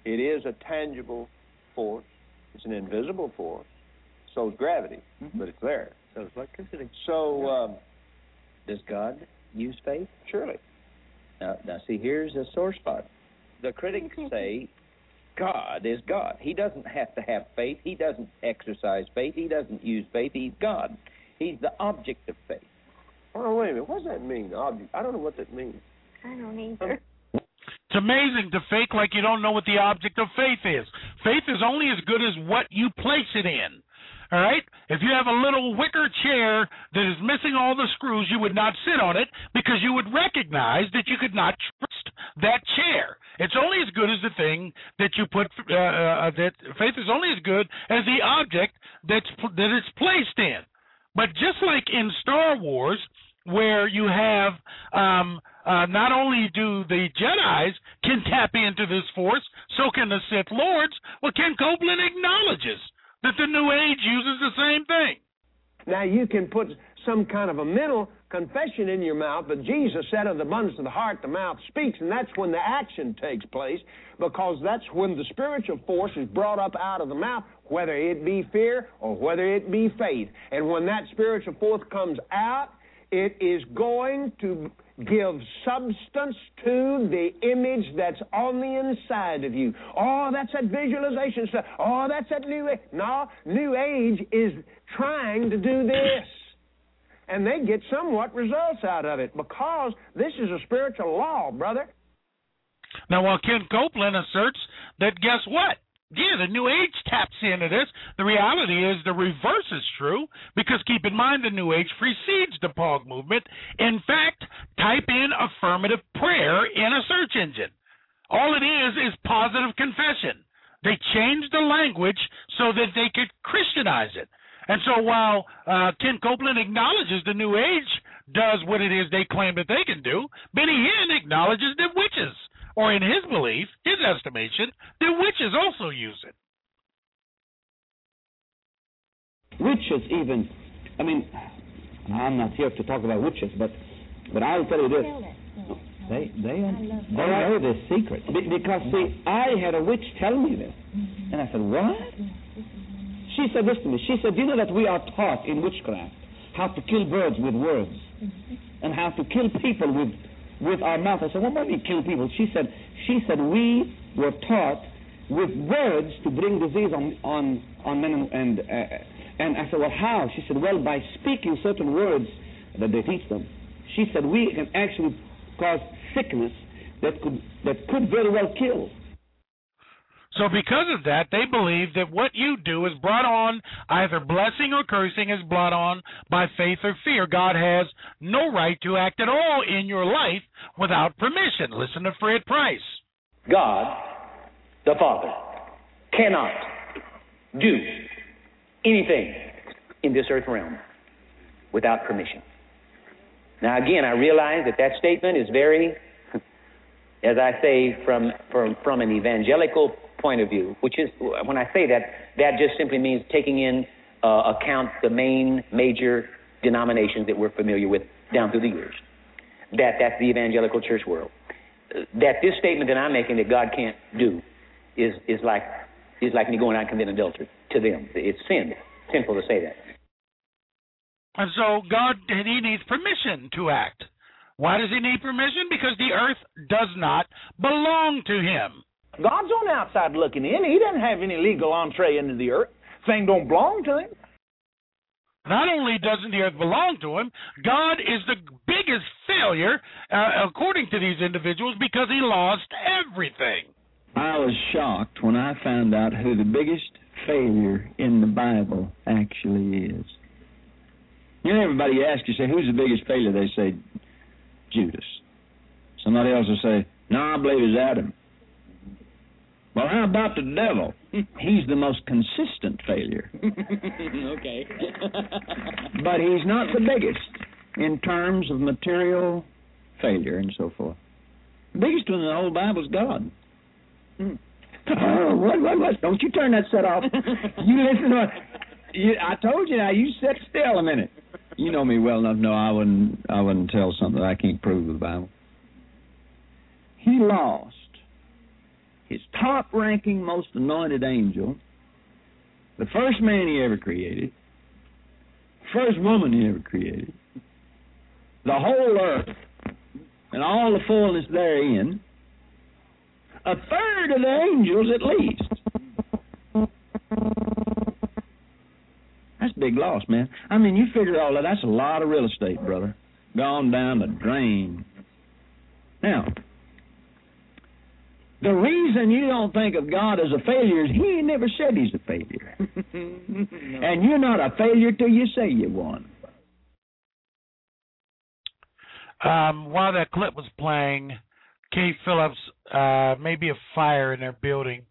It is a tangible force. It's an invisible force. So is gravity, mm-hmm. but it's there. So is electricity. So, um, does God use faith? Surely. Now, now, see, here's a sore spot. The critics say God is God. He doesn't have to have faith. He doesn't exercise faith. He doesn't use faith. He's God. He's the object of faith. Oh, wait a minute. What does that mean, object? I don't know what that means. I don't either. It's amazing to fake like you don't know what the object of faith is. Faith is only as good as what you place it in. All right? If you have a little wicker chair that is missing all the screws, you would not sit on it because you would recognize that you could not trust that chair. It's only as good as the thing that you put, uh, uh, that faith is only as good as the object that's, that it's placed in. But just like in Star Wars, where you have um, uh, not only do the Jedis can tap into this force, so can the Sith Lords. Well, Ken Copeland acknowledges that the New Age uses the same thing. Now, you can put some kind of a mental confession in your mouth, but Jesus said of the abundance of the heart, the mouth speaks, and that's when the action takes place, because that's when the spiritual force is brought up out of the mouth, whether it be fear or whether it be faith. And when that spiritual force comes out, it is going to give substance to the image that's on the inside of you. Oh, that's that visualization stuff. Oh, that's that New Age. No, New Age is trying to do this. And they get somewhat results out of it because this is a spiritual law, brother. Now, while Ken Copeland asserts that, guess what? Yeah, the New Age taps into this. The reality is the reverse is true because keep in mind the New Age precedes the P O G movement. In fact, type in affirmative prayer in a search engine. All it is is positive confession. They changed the language so that they could Christianize it. And so while uh, Ken Copeland acknowledges the New Age does what it is they claim that they can do, Benny Hinn acknowledges that witches, or in his belief, his estimation, that witches also use it. Witches even, I mean, I'm not here to talk about witches, but but I'll tell you this. They they they know this secret. Be, because, see, I had a witch tell me this. And I said, what? She said this to me. She said, you know that we are taught in witchcraft how to kill birds with words and how to kill people with with our mouth. I said, what do you mean kill people? She said, she said we were taught with words to bring disease on on, on men and and, uh, and I said, well, how? She said, well, by speaking certain words that they teach them. She said we can actually cause sickness that could that could very well kill. So because of that, they believe that what you do is brought on, either blessing or cursing is brought on by faith or fear. God has no right to act at all in your life without permission. Listen to Fred Price. God, the Father, cannot do anything in this earth realm without permission. Now, again, I realize that that statement is very, as I say, from, from, from an evangelical point of view, which is, when I say that, that just simply means taking in uh, account the main major denominations that we're familiar with down through the years. That that's the evangelical church world. Uh, that this statement that I'm making that God can't do is is like is like me going out and committing adultery to them. It's sin. Sinful to say that. And so God, he needs permission to act. Why does he need permission? Because the earth does not belong to him. God's on the outside looking in. He doesn't have any legal entree into the earth. Thing don't belong to him. Not only doesn't the earth belong to him, God is the biggest failure, uh, according to these individuals, because he lost everything. I was shocked when I found out who the biggest failure in the Bible actually is. You know, everybody asks you, say, who's the biggest failure? They say, Judas. Somebody else will say, no, I believe it's Adam. Well, how about the devil? He's the most consistent failure. Okay. But he's not the biggest in terms of material failure and so forth. The biggest one in the whole Bible is God. Hmm. Oh, what, what, what? Don't you turn that set off. You listen to what... You, I told you now, you sit still a minute. You know me well enough. No, I wouldn't, I wouldn't tell something that I can't prove with the Bible. He lost his top-ranking, most anointed angel, the first man he ever created, first woman he ever created, the whole earth, and all the fullness therein, a third of the angels at least. That's big loss, man. I mean, you figure all that, that's a lot of real estate, brother. Gone down the drain. Now, the reason you don't think of God as a failure is he ain't never said he's a failure. No. And you're not a failure till you say you won. Um, while that clip was playing, Kate Phillips, uh, maybe a fire in their building.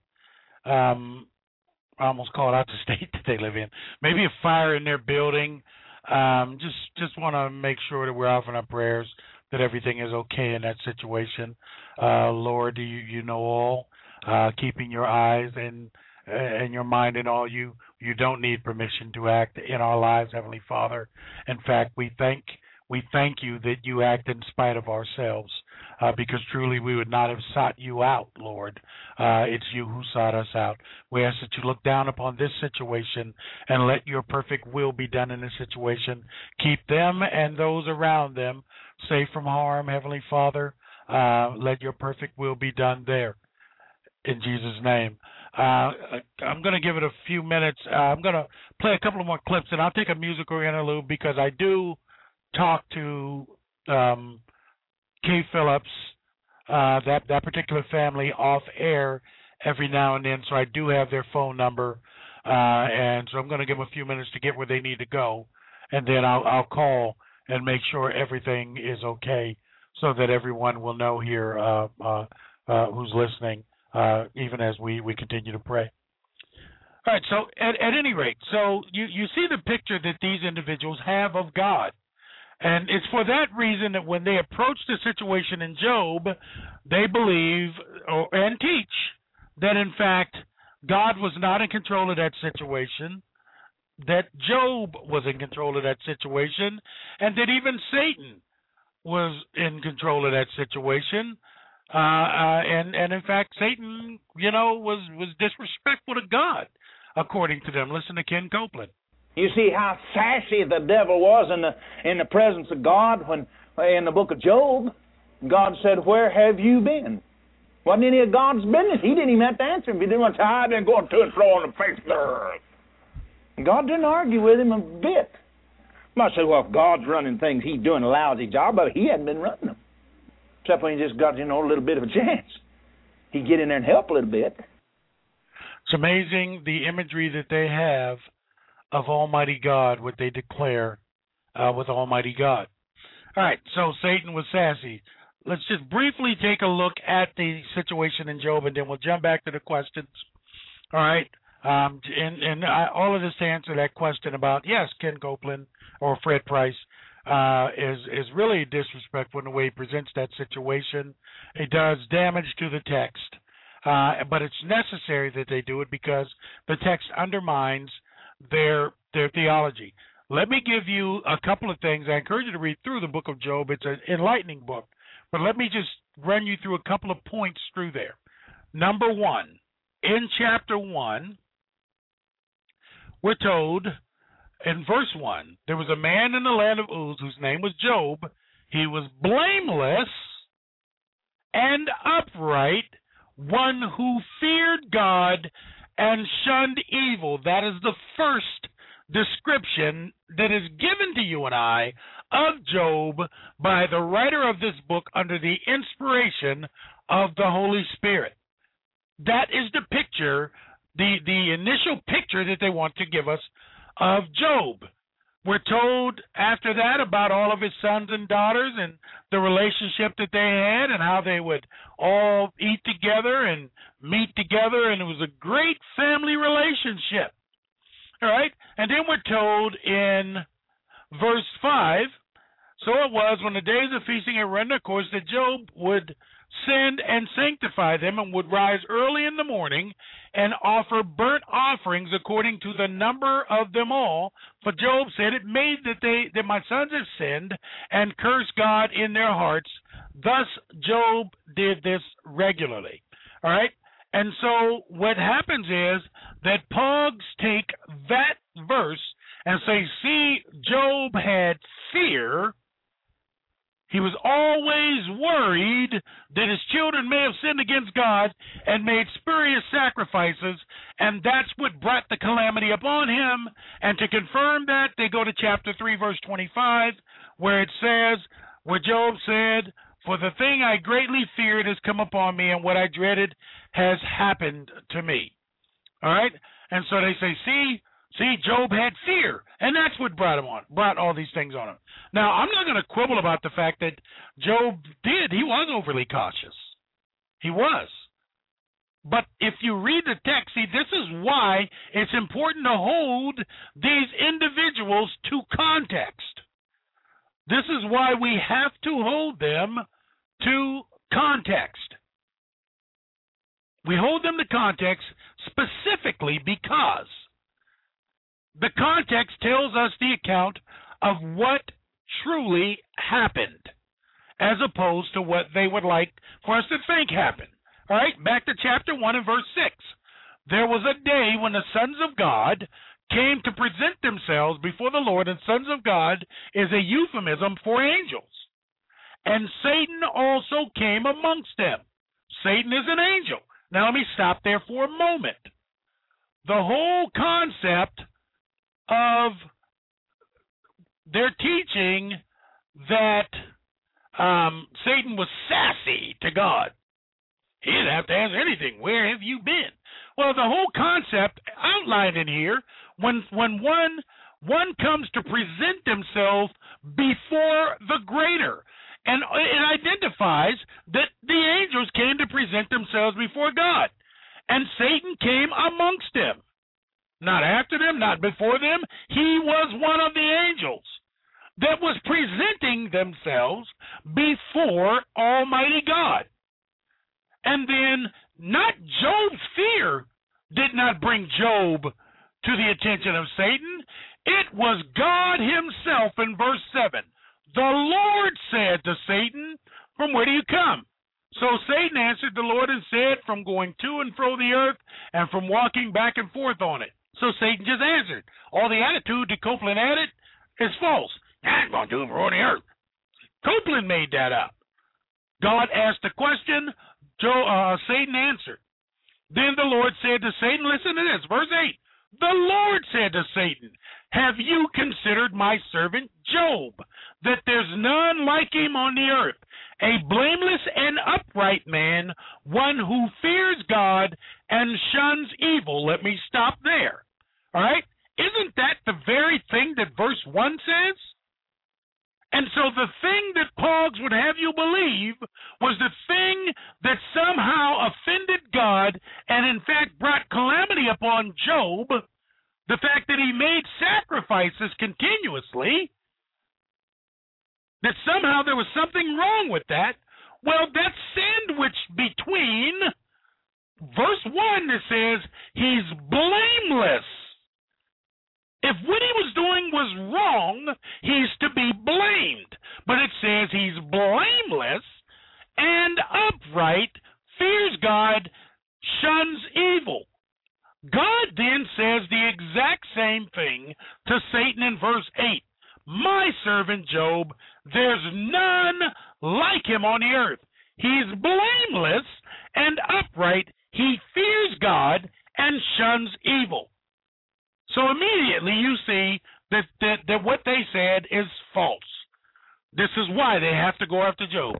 Um, I almost called out the state that they live in. Maybe a fire in their building. Um, just just want to make sure that we're offering our prayers, that everything is okay in that situation. Uh, Lord, you, you know all, uh, keeping your eyes and and your mind in all. You you don't need permission to act in our lives, Heavenly Father. In fact, we thank we thank you that you act in spite of ourselves, uh, because truly we would not have sought you out, Lord. Uh, it's you who sought us out. We ask that you look down upon this situation and let your perfect will be done in this situation. Keep them and those around them safe from harm, Heavenly Father. Uh, let your perfect will be done there. In Jesus' name. Uh, I'm going to give it a few minutes. Uh, I'm going to play a couple of more clips, and I'll take a musical interlude because I do talk to um, Kay Phillips, uh, that, that particular family, off air every now and then, so I do have their phone number, uh, and so I'm going to give them a few minutes to get where they need to go, and then I'll, I'll call and make sure everything is okay so that everyone will know here uh, uh, uh, who's listening, uh, even as we, we continue to pray. All right, so at, at any rate, so you, you see the picture that these individuals have of God. And it's for that reason that when they approach the situation in Job, they believe or, and teach that, in fact, God was not in control of that situation, that Job was in control of that situation, and that even Satan was in control of that situation. Uh, uh, and, and, in fact, Satan, you know, was, was disrespectful to God, according to them. Listen to Ken Copeland. You see how sassy the devil was in the in the presence of God when in the book of Job, God said, "Where have you been?" Wasn't any of God's business. He didn't even have to answer him. He didn't want to say, "I've been going to and fro on the face of the earth." And God didn't argue with him a bit. You might say, well, if God's running things, he's doing a lousy job, but he hadn't been running them. Except when he just got, you know, a little bit of a chance. He'd get in there and help a little bit. It's amazing the imagery that they have of Almighty God, what they declare uh, with Almighty God. All right, so Satan was sassy. Let's just briefly take a look at the situation in Job, and then we'll jump back to the questions. All right, um, and, and I, all of this to answer that question about, yes, Ken Copeland or Fred Price uh, is, is really disrespectful in the way he presents that situation. It does damage to the text, uh, but it's necessary that they do it because the text undermines their their theology. Let me give you a couple of things. I encourage you to read through the book of Job. It's an enlightening book. But let me just run you through a couple of points through there. Number one, in chapter one, we're told in verse one, there was a man in the land of Uz whose name was Job. He was blameless and upright, one who feared God and shunned evil. That is the first description that is given to you and I of Job by the writer of this book under the inspiration of the Holy Spirit. That is the picture, the, the initial picture that they want to give us of Job. We're told after that about all of his sons and daughters and the relationship that they had and how they would all eat together and meet together, and it was a great family relationship. All right? And then we're told in verse five, so it was when the days of feasting had run their course that Job would send and sanctify them and would rise early in the morning and offer burnt offerings according to the number of them all. For Job said, it made that they that my sons have sinned and cursed God in their hearts. Thus Job did this regularly. All right? And so what happens is that Pogs take that verse and say, see, Job had fear. He was always worried that his children may have sinned against God and made spurious sacrifices, and that's what brought the calamity upon him. And to confirm that, they go to chapter three, verse twenty-five, where it says, where Job said, for the thing I greatly feared has come upon me, and what I dreaded has happened to me. All right? And so they say, see, see, Job had fear, and that's what brought him on, brought all these things on him. Now, I'm not going to quibble about the fact that Job did. He was overly cautious. He was. But if you read the text, see, this is why it's important to hold these individuals to context. This is why we have to hold them to context. We hold them to context specifically because the context tells us the account of what truly happened, as opposed to what they would like for us to think happened. All right, back to chapter one and verse six. There was a day when the sons of God came to present themselves before the Lord, and sons of God is a euphemism for angels. And Satan also came amongst them. Satan is an angel. Now let me stop there for a moment. The whole concept of their teaching that um, Satan was sassy to God. He didn't have to answer anything. Where have you been? Well, the whole concept outlined in here, when when one one comes to present themselves before the greater, and it identifies that the angels came to present themselves before God, and Satan came amongst them. Not after them, not before them. He was one of the angels that was presenting themselves before Almighty God. And then not Job's fear did not bring Job to the attention of Satan. It was God himself in verse seven. The Lord said to Satan, from where do you come? So Satan answered the Lord and said, from going to and fro the earth and from walking back and forth on it. So Satan just answered. All the attitude that Copeland added is false. I'm going to and fro on the earth. Copeland made that up. God asked a question. Joe, uh, Satan answered. Then the Lord said to Satan, listen to this, verse eight. The Lord said to Satan, have you considered my servant Job, that there's none like him on the earth, a blameless and upright man, one who fears God and shuns evil? Let me stop there. All right? Isn't that the very thing that verse one says? And so the thing that Pogs would have you believe was the thing that somehow offended God and in fact brought calamity upon Job, the fact that he made sacrifices continuously, that somehow there was something wrong with that. Well, that's sandwiched between verse one that says he's blameless. If what he was doing was wrong, he's to be blamed. But it says he's blameless and upright, fears God, shuns evil. God then says the exact same thing to Satan in verse eight. My servant Job, there's none like him on the earth. He's blameless and upright. He fears God and shuns evil. So immediately you see that, that, that what they said is false. This is why they have to go after Job.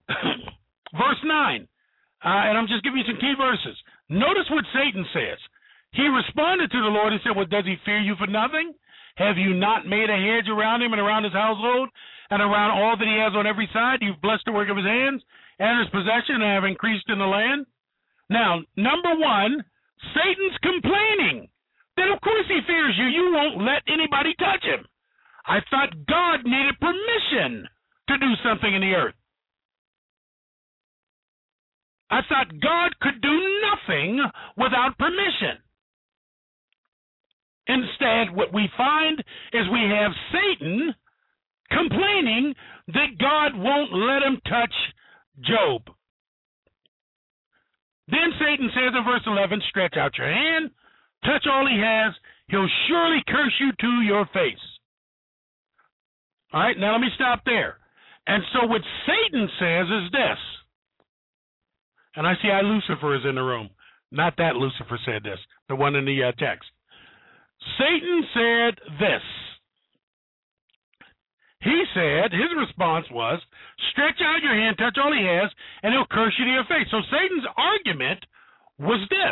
Verse nine, uh, and I'm just giving you some key verses. Notice what Satan says. He responded to the Lord and said, well, does he fear you for nothing? Have you not made a hedge around him and around his household and around all that he has on every side? You've blessed the work of his hands and his possession and have increased in the land. Now, number one, Satan's complaining. Then of course he fears you. You won't let anybody touch him. I thought God needed permission to do something in the earth. I thought God could do nothing without permission. Instead, what we find is we have Satan complaining that God won't let him touch Job. Then Satan says in verse eleven, stretch out your hand, touch all he has, he'll surely curse you to your face. All right, now let me stop there. And so what Satan says is this, and I see I Lucifer is in the room. Not that Lucifer said this, the one in the uh, text. Satan said this. He said, his response was, stretch out your hand, touch all he has, and he'll curse you to your face. So Satan's argument was this,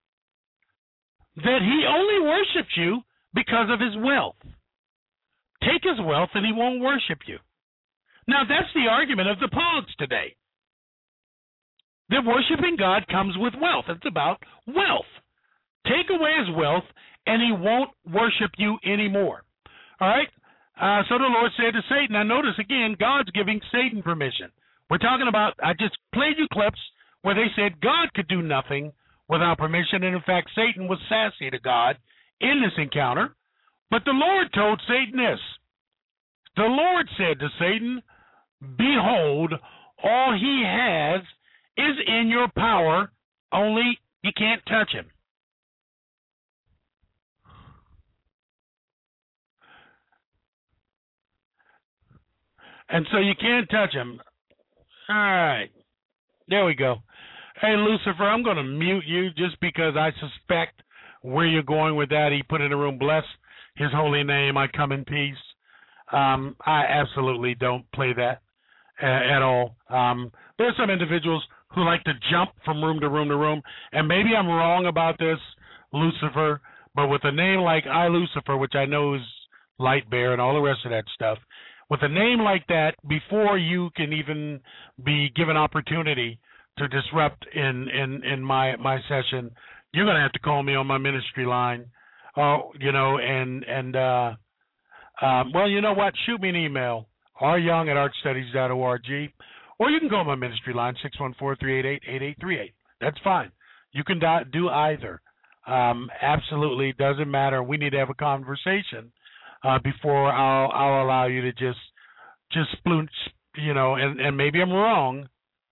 that he only worships you because of his wealth. Take his wealth and he won't worship you. Now, that's the argument of the pogs today. That worshiping God comes with wealth. It's about wealth. Take away his wealth and he won't worship you anymore. All right? Uh, so the Lord said to Satan, now notice again, God's giving Satan permission. We're talking about, I just played you clips where they said God could do nothing without permission, and in fact, Satan was sassy to God in this encounter. But the Lord told Satan this. The Lord said to Satan, behold, all he has is in your power, only you can't touch him. And so you can't touch him. All right. There we go. Hey, Lucifer, I'm going to mute you just because I suspect where you're going with that. He put in the room, bless his holy name, I come in peace. Um, I absolutely don't play that uh, at all. Um, there are some individuals who like to jump from room to room to room, and maybe I'm wrong about this, Lucifer, but with a name like I, Lucifer, which I know is light bear and all the rest of that stuff, with a name like that, before you can even be given opportunity to disrupt in, in, in my my session, you're going to have to call me on my ministry line, uh, you know, and, and uh, uh, well, you know what? Shoot me an email, r young at archstudies dot org, or you can call my ministry line, six one four, three eight eight, eight eight three eight. That's fine. You can do either. Um, absolutely doesn't matter. We need to have a conversation Uh, before I'll I'll allow you to just just sploon, you know, and, and maybe I'm wrong,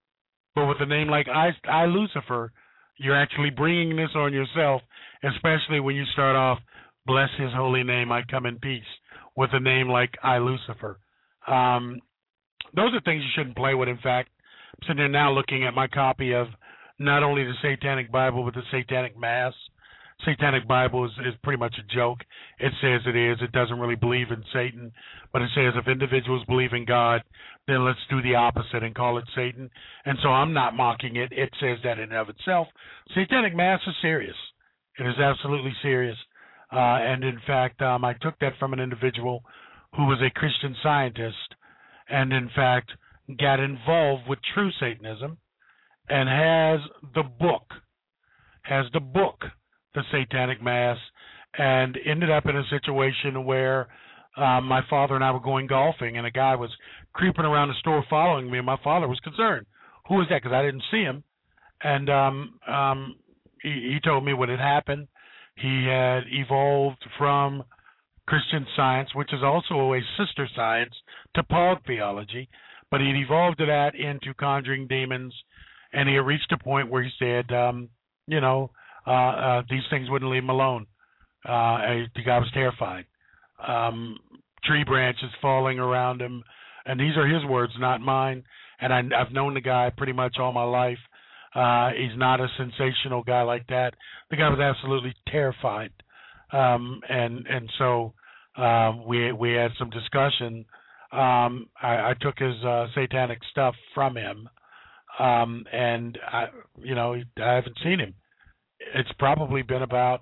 but with a name like I, I Lucifer, you're actually bringing this on yourself, especially when you start off, bless his holy name, I come in peace, with a name like I Lucifer. Um, those are things you shouldn't play with. In fact, I'm sitting there now looking at my copy of not only the Satanic Bible, but the Satanic Mass. Satanic Bible is, is pretty much a joke. It says it is. It doesn't really believe in Satan, but it says if individuals believe in God, then let's do the opposite and call it Satan. And so I'm not mocking it. It says that in and of itself. Satanic Mass is serious. It is absolutely serious. Uh, and in fact, um, I took that from an individual who was a Christian Scientist and in fact got involved with true Satanism and has the book, has the book, the Satanic Mass, and ended up in a situation where uh, my father and I were going golfing, and a guy was creeping around the store following me, and my father was concerned. Who was that? Because I didn't see him. And um, um, he, he told me what had happened. He had evolved from Christian Science, which is also a sister science to Pog theology, but he'd evolved to that into conjuring demons, and he had reached a point where he said, um, you know, Uh, uh, these things wouldn't leave him alone. Uh, I, the guy was terrified. Um, tree branches falling around him, and these are his words, not mine. And I, I've known the guy pretty much all my life. Uh, he's not a sensational guy like that. The guy was absolutely terrified, um, and and so uh, we we had some discussion. Um, I, I took his uh, satanic stuff from him, um, and I, you know, I haven't seen him. It's probably been about,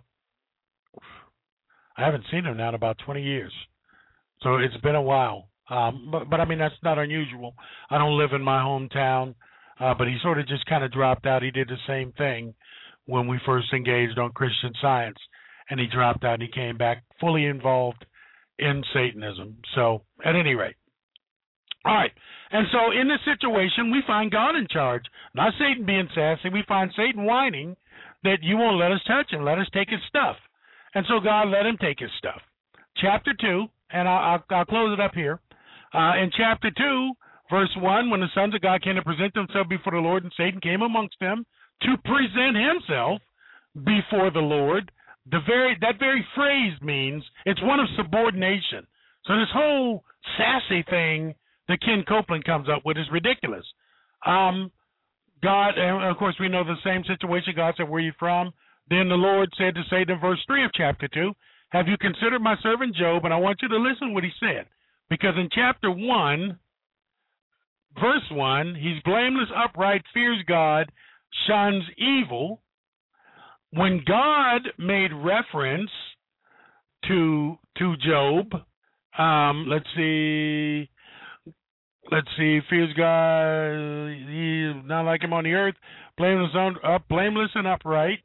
I haven't seen him now in about twenty years. So it's been a while. Um, but, but, I mean, that's not unusual. I don't live in my hometown, uh, but he sort of just kind of dropped out. He did the same thing when we first engaged on Christian Science, and he dropped out and he came back fully involved in Satanism. So, at any rate. All right. And so in this situation, we find God in charge. Not Satan being sassy. We find Satan whining that you won't let us touch him, let us take his stuff. And so God let him take his stuff. Chapter two, and I'll, I'll, I'll close it up here. Uh, in chapter two, verse one, when the sons of God came to present themselves before the Lord, and Satan came amongst them to present himself before the Lord. The very that very phrase means it's one of subordination. So this whole sassy thing that Ken Copeland comes up with is ridiculous. Um, God, and of course we know the same situation. God said, "Where are you from?" Then the Lord said to Satan in verse three of chapter two, "Have you considered my servant Job?" And I want you to listen to what he said. Because in chapter one, verse one, he's blameless, upright, fears God, shuns evil. When God made reference to to Job, um, let's see, let's see, fears God, he's not like him on the earth, blameless, up, blameless and upright.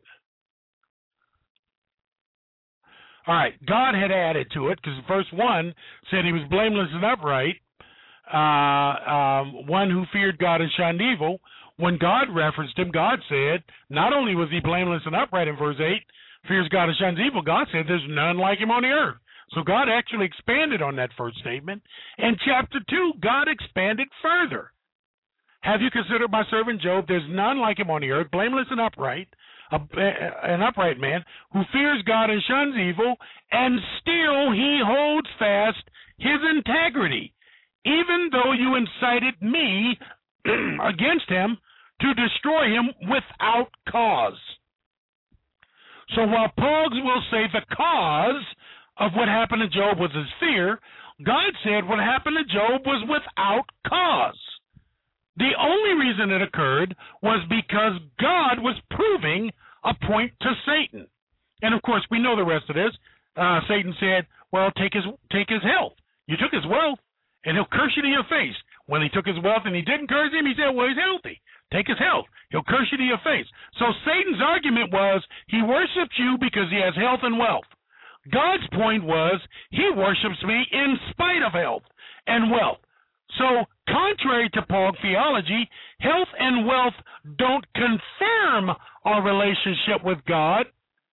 All right, God had added to it because verse one said he was blameless and upright, uh, um, one who feared God and shunned evil. When God referenced him, God said, not only was he blameless and upright in verse eight, fears God and shuns evil, God said there's none like him on the earth. So God actually expanded on that first statement. In chapter two, God expanded further. Have you considered my servant Job? There's none like him on the earth, blameless and upright, a, an upright man who fears God and shuns evil, and still he holds fast his integrity, even though you incited me against him to destroy him without cause. So while Pogues will say the cause of what happened to Job was his fear, God said what happened to Job was without cause. The only reason it occurred was because God was proving a point to Satan. And of course, we know the rest of this. Uh, Satan said, well, take his take his health. You took his wealth, and he'll curse you to your face. When he took his wealth and he didn't curse him, he said, well, he's healthy. Take his health. He'll curse you to your face. So Satan's argument was he worships you because he has health and wealth. God's point was he worships me in spite of health and wealth. So contrary to Pog theology, health and wealth don't confirm our relationship with God,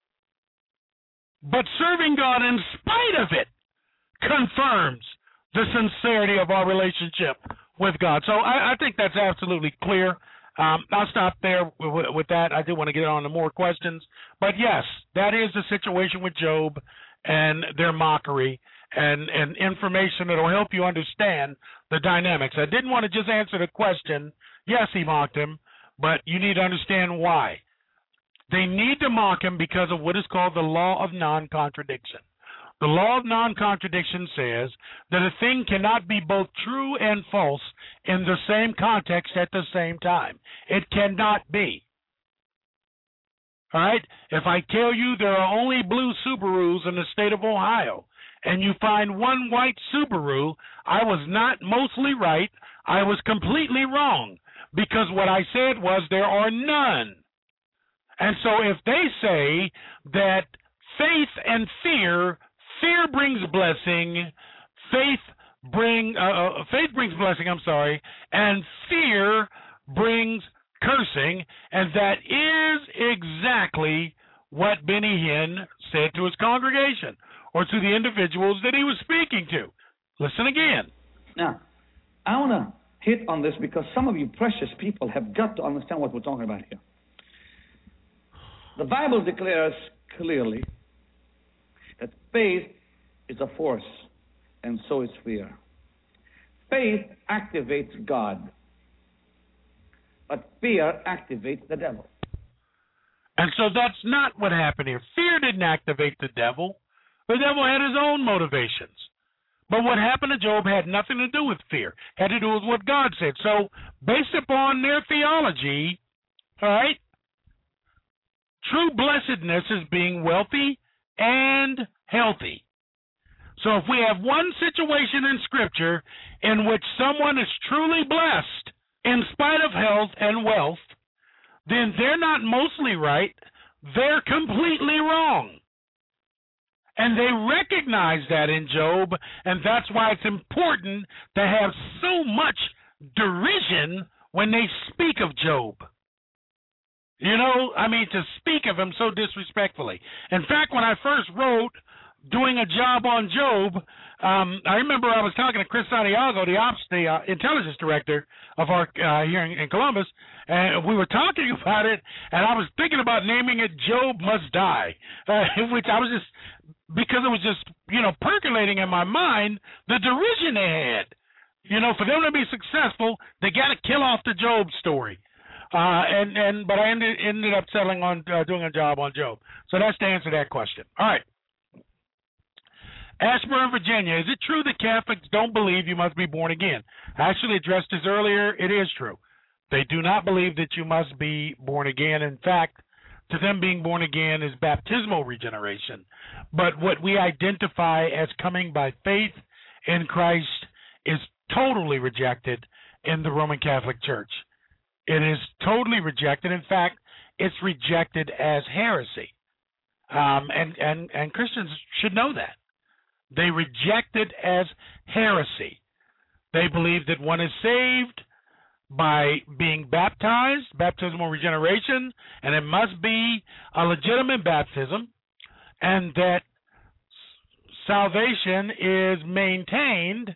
but serving God in spite of it confirms the sincerity of our relationship with God. So I, I think that's absolutely clear. Um, I'll stop there with, with that. I do want to get on to more questions. But yes, that is the situation with Job and their mockery and, and information that will help you understand the dynamics. I didn't want to just answer the question, yes, he mocked him, but you need to understand why. They need to mock him because of what is called the law of non-contradiction. The law of non-contradiction says that a thing cannot be both true and false in the same context at the same time. It cannot be. All right? If I tell you there are only blue Subarus in the state of Ohio, and you find one white Subaru, I was not mostly right. I was completely wrong, because what I said was there are none. And so if they say that faith and fear Fear brings blessing, faith bring uh, faith brings blessing, I'm sorry, and fear brings cursing, and that is exactly what Benny Hinn said to his congregation, or to the individuals that he was speaking to. Listen again. Now, I want to hit on this because some of you precious people have got to understand what we're talking about here. The Bible declares clearly that faith is a force, and so is fear. Faith activates God, but fear activates the devil. And so that's not what happened here. Fear didn't activate the devil. The devil had his own motivations. But what happened to Job had nothing to do with fear. It had to do with what God said. So based upon their theology, all right, true blessedness is being wealthy and healthy. So if we have one situation in Scripture in which someone is truly blessed in spite of health and wealth, then they're not mostly right, they're completely wrong. And they recognize that in Job, and that's why it's important to have so much derision when they speak of Job. You know, I mean, to speak of him so disrespectfully. In fact, when I first wrote doing a job on Job, um, I remember I was talking to Chris Santiago, the ops, the uh, intelligence director of our uh, here in, in Columbus, and we were talking about it, and I was thinking about naming it "Job Must Die," uh, which I was just because it was just you know percolating in my mind the derision they had. You know, for them to be successful, they got to kill off the Job story. Uh, and and but I ended ended up settling on uh, doing a job on Job. So that's the answer to that question. All right. Ashburn, Virginia. Is it true that Catholics don't believe you must be born again? I actually addressed this earlier. It is true. They do not believe that you must be born again. In fact, to them being born again is baptismal regeneration. But what we identify as coming by faith in Christ is totally rejected in the Roman Catholic Church. It is totally rejected. In fact, it's rejected as heresy. Um, and, and, and Christians should know that. They reject it as heresy. They believe that one is saved by being baptized, baptismal regeneration, and it must be a legitimate baptism, and that salvation is maintained,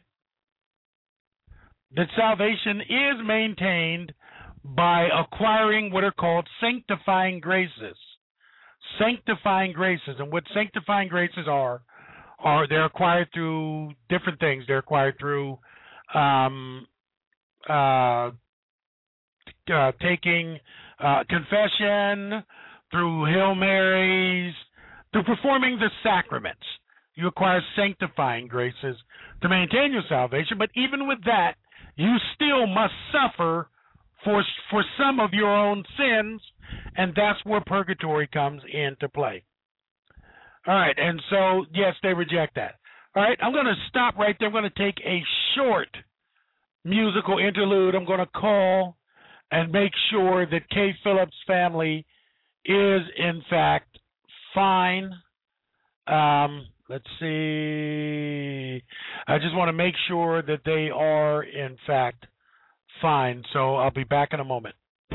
that salvation is maintained by acquiring what are called sanctifying graces. Sanctifying graces, and what sanctifying graces are, are they're acquired through different things. They're acquired through um, uh, uh, taking uh, confession, through Hail Marys, through performing the sacraments. You acquire sanctifying graces to maintain your salvation, but even with that, you still must suffer for for some of your own sins, and that's where purgatory comes into play. All right, and so, yes, they reject that. All right, I'm going to stop right there. I'm going to take a short musical interlude. I'm going to call and make sure that Kay Phillips' family is, in fact, fine. Um, let's see. I just want to make sure that they are, in fact, fine. So I'll be back in a moment.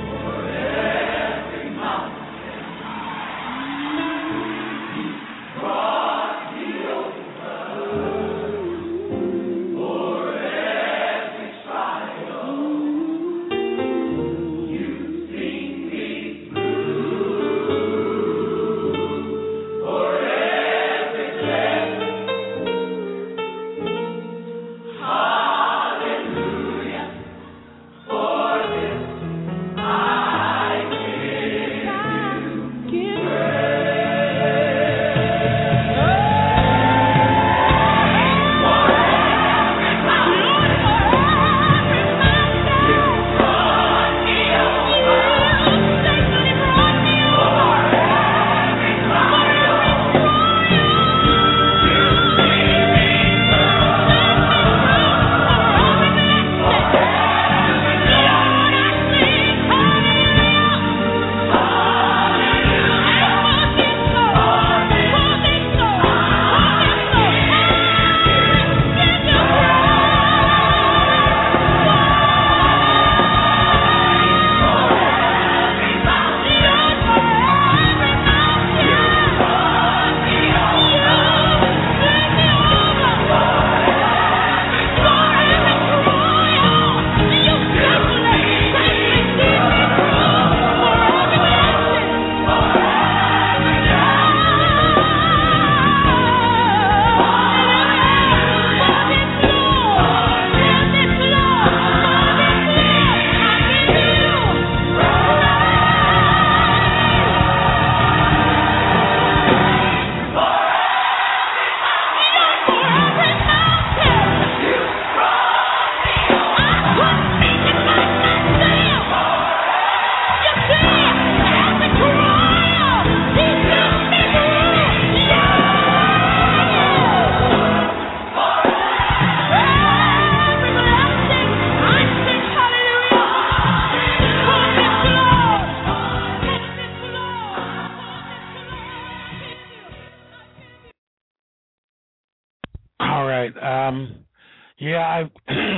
Um, yeah, I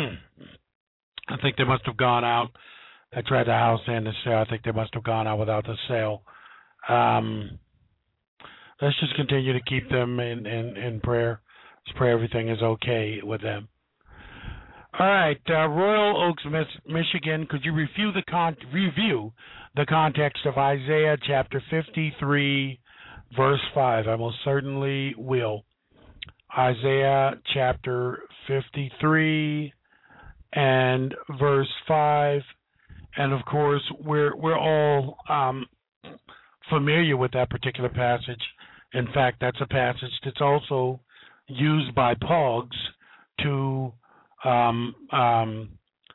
I think they must have gone out. I tried the house and the sale. I think they must have gone out without the sale. Um, let's just continue to keep them in, in, in prayer. Let's pray everything is okay with them. All right, uh, Royal Oaks, Michigan, could you review the con- review the context of Isaiah chapter fifty-three, verse five? I most certainly will. Isaiah chapter fifty-three and verse five, and of course we're we're all um, familiar with that particular passage. In fact, that's a passage that's also used by Pogs to um, um,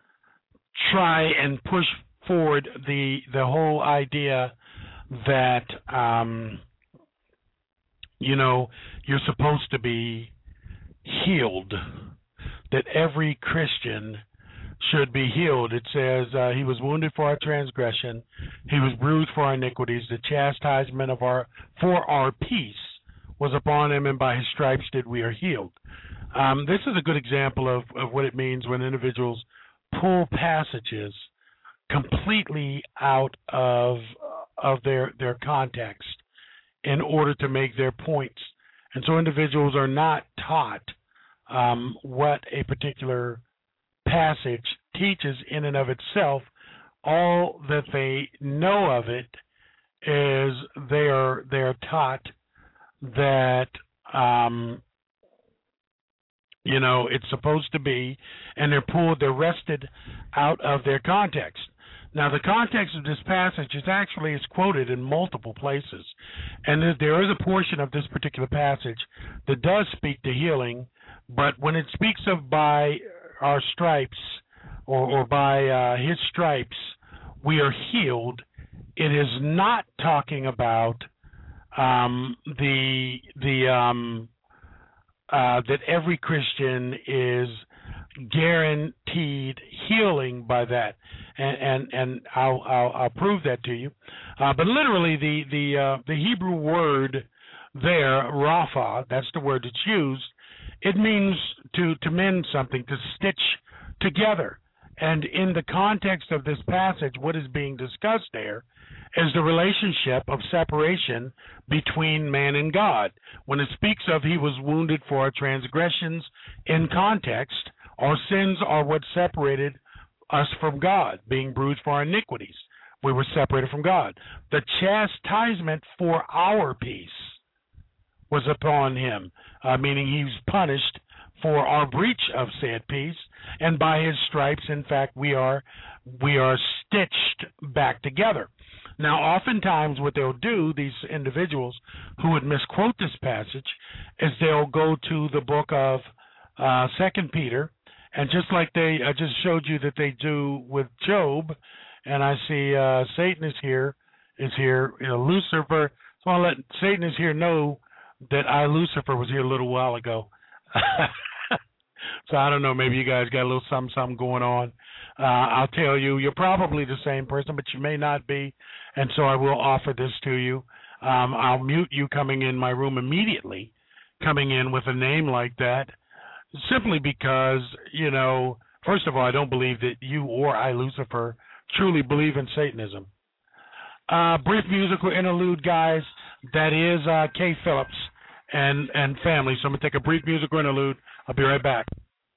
try and push forward the the whole idea that um, you know you're supposed to be healed, that every Christian should be healed. It says uh, he was wounded for our transgression, he was bruised for our iniquities. The chastisement of our for our peace was upon him, and by his stripes did we are healed. Um, this is a good example of, of what it means when individuals pull passages completely out of of their their context in order to make their points. And so individuals are not taught um, what a particular passage teaches in and of itself. All that they know of it is they are they are taught that um, you know it's supposed to be, and they're pulled, they're wrested out of their context. Now, the context of this passage is actually is quoted in multiple places, and there is a portion of this particular passage that does speak to healing, but when it speaks of by our stripes or, or by uh, his stripes we are healed, it is not talking about um, the the um, uh, that every Christian is guaranteed healing by that, and and, and I'll, I'll I'll prove that to you. Uh, but literally, the the uh, the Hebrew word there, rapha, that's the word that's used. It means to to mend something, to stitch together. And in the context of this passage, what is being discussed there is the relationship of separation between man and God. When it speaks of he was wounded for our transgressions, in context, our sins are what separated us from God, being bruised for our iniquities. We were separated from God. The chastisement for our peace was upon him, uh, meaning he was punished for our breach of said peace, and by his stripes, in fact, we are we are stitched back together. Now, oftentimes what they'll do, these individuals who would misquote this passage, is they'll go to the book of uh, Second Peter, and just like they I just showed you that they do with Job, and I see uh, Satan is here, is here, you know, Lucifer. So I'll let Satan is here know that I, Lucifer, was here a little while ago. So I don't know, maybe you guys got a little something, something going on. Uh, I'll tell you, you're probably the same person, but you may not be, and so I will offer this to you. Um, I'll mute you coming in my room immediately, coming in with a name like that, simply because, you know, first of all, I don't believe that you or I, Lucifer, truly believe in Satanism. Uh, brief musical interlude, guys. That is uh, Kay Phillips and, and family. So I'm going to take a brief musical interlude. I'll be right back.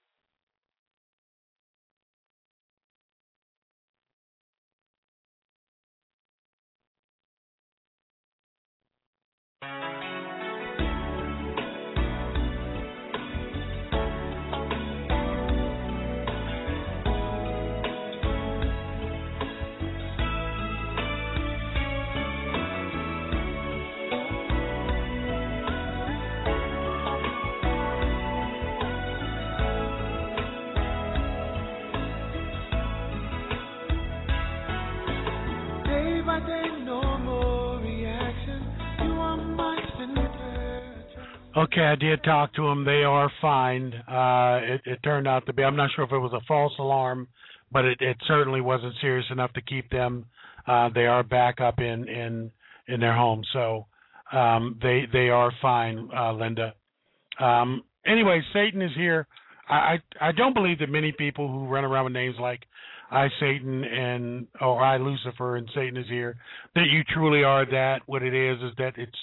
Okay, I did talk to them. They are fine. Uh, it, it turned out to be, I'm not sure if it was a false alarm, but it, it certainly wasn't serious enough to keep them. Uh, they are back up in, in, in their home, so um, they they are fine, uh, Linda. Um, anyway, Satan is here. I, I I don't believe that many people who run around with names like I, Satan, and or I, Lucifer, and Satan is here, that you truly are that. What it is is that it's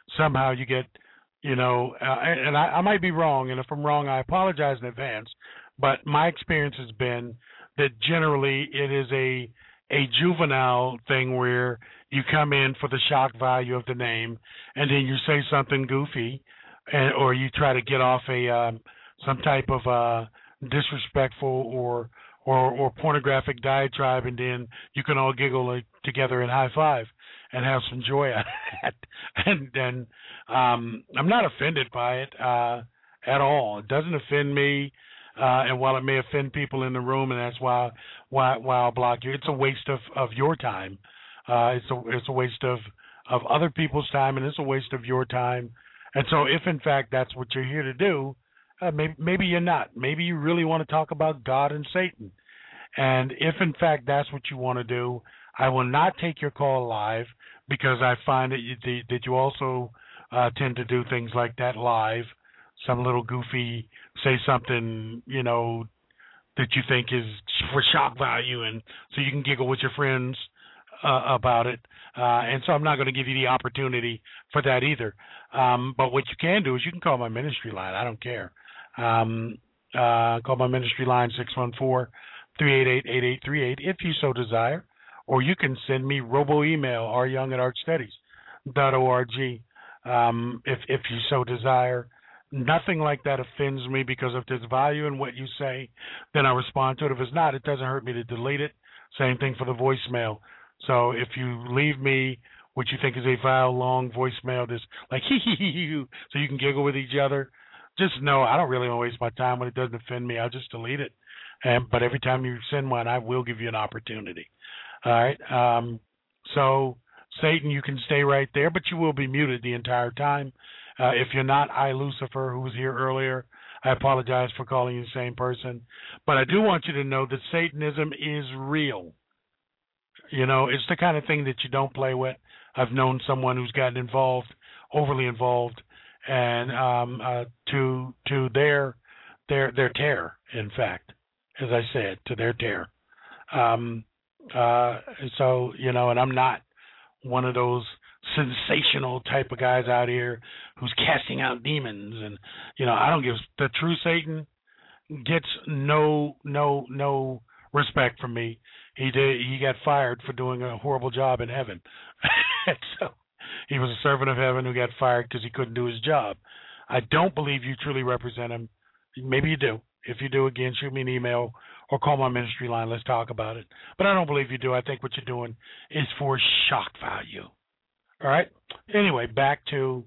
somehow you get, you know, uh, and, and I, I might be wrong, and if I'm wrong, I apologize in advance. But my experience has been that generally it is a a juvenile thing where you come in for the shock value of the name, and then you say something goofy, and, or you try to get off a um, some type of uh, disrespectful or, or or pornographic diatribe, and then you can all giggle like, together and high five and have some joy out of that. And then um, I'm not offended by it uh, at all. It doesn't offend me. Uh, and while it may offend people in the room, and that's why why why I'll block you, it's a waste of, of your time. Uh, it's a it's a waste of, of other people's time, and it's a waste of your time. And so, if in fact that's what you're here to do, uh, maybe maybe you're not. Maybe you really want to talk about God and Satan. And if in fact that's what you want to do, I will not take your call live, because I find that you that you also uh, tend to do things like that live. Some little goofy, say something, you know, that you think is for shock value, and so you can giggle with your friends uh, about it. Uh, and so I'm not going to give you the opportunity for that either. Um, but what you can do is you can call my ministry line. I don't care. Um, uh, call my ministry line, six one four, three eight eight, eight eight three eight, if you so desire. Or you can send me robo-email, ryoung at archstudies dot org, um, if, if you so desire. Nothing like that offends me, because if there's value in what you say, then I respond to it. If it's not, it doesn't hurt me to delete it. Same thing for the voicemail. So if you leave me what you think is a vile, long voicemail, that's like hee hee hee hee, so you can giggle with each other, just know I don't really want to waste my time. When it doesn't offend me, I'll just delete it. And, but every time you send one, I will give you an opportunity. All right. Um, so, Satan, you can stay right there, but you will be muted the entire time. Uh, if you're not I, Lucifer, who was here earlier, I apologize for calling you the same person. But I do want you to know that Satanism is real. You know, it's the kind of thing that you don't play with. I've known someone who's gotten involved, overly involved, and um, uh, to to their their their terror. In fact, as I said, to their terror. Um, uh, so you know, and I'm not one of those sensational type of guys out here who's casting out demons, and you know, I don't give the true Satan gets no no no respect from me. He did he got fired for doing a horrible job in heaven. So he was a servant of heaven who got fired because he couldn't do his job. I don't believe you truly represent him. Maybe you do. If you do, again, shoot me an email or call my ministry line. Let's talk about it. But I don't believe you do. I think what you're doing is for shock value. All right. Anyway, back to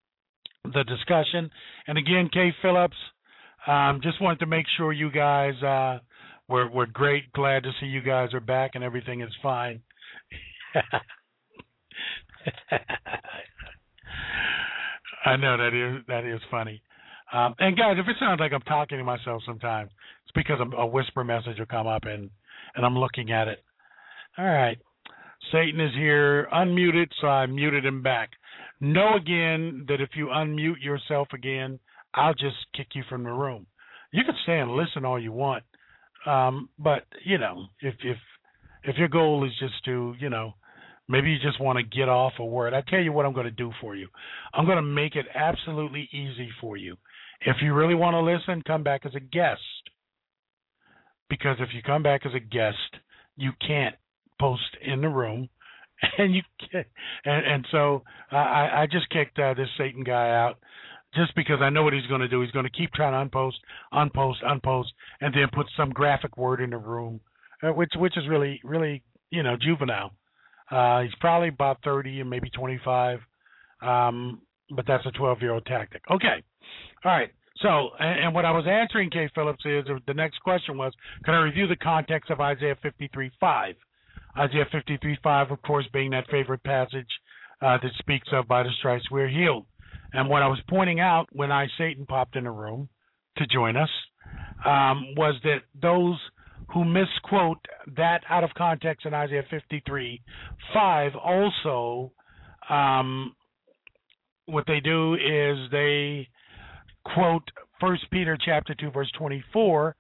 the discussion. And again, Kay Phillips, um, just wanted to make sure you guys uh, were, were great. Glad to see you guys are back and everything is fine. I know that is that is funny. Um, and guys, if it sounds like I'm talking to myself sometimes, it's because a whisper message will come up and, and I'm looking at it. All right. Satan is here, unmuted, so I muted him back. Know again that if you unmute yourself again, I'll just kick you from the room. You can stay and listen all you want, um, but you know, if if if your goal is just to, you know, maybe you just want to get off a word, I tell you what I'm going to do for you. I'm going to make it absolutely easy for you. If you really want to listen, come back as a guest, because if you come back as a guest, you can't post in the room, and you can, and, and so I, I just kicked uh, this Satan guy out just because I know what he's going to do. He's going to keep trying to unpost, unpost, unpost, and then put some graphic word in the room, uh, which which is really really you know juvenile. Uh, he's probably about thirty and maybe twenty-five, um, but that's a twelve-year-old tactic. Okay, all right. So, and, and what I was answering, Kay Phillips, is the next question was, can I review the context of Isaiah fifty-three five? Isaiah fifty-three five, of course, being that favorite passage uh, that speaks of by the stripes we're healed. And what I was pointing out when I, Satan, popped in the room to join us um, was that those who misquote that out of context in Isaiah fifty-three five also, um, what they do is they quote First Peter chapter two, verse twenty-four,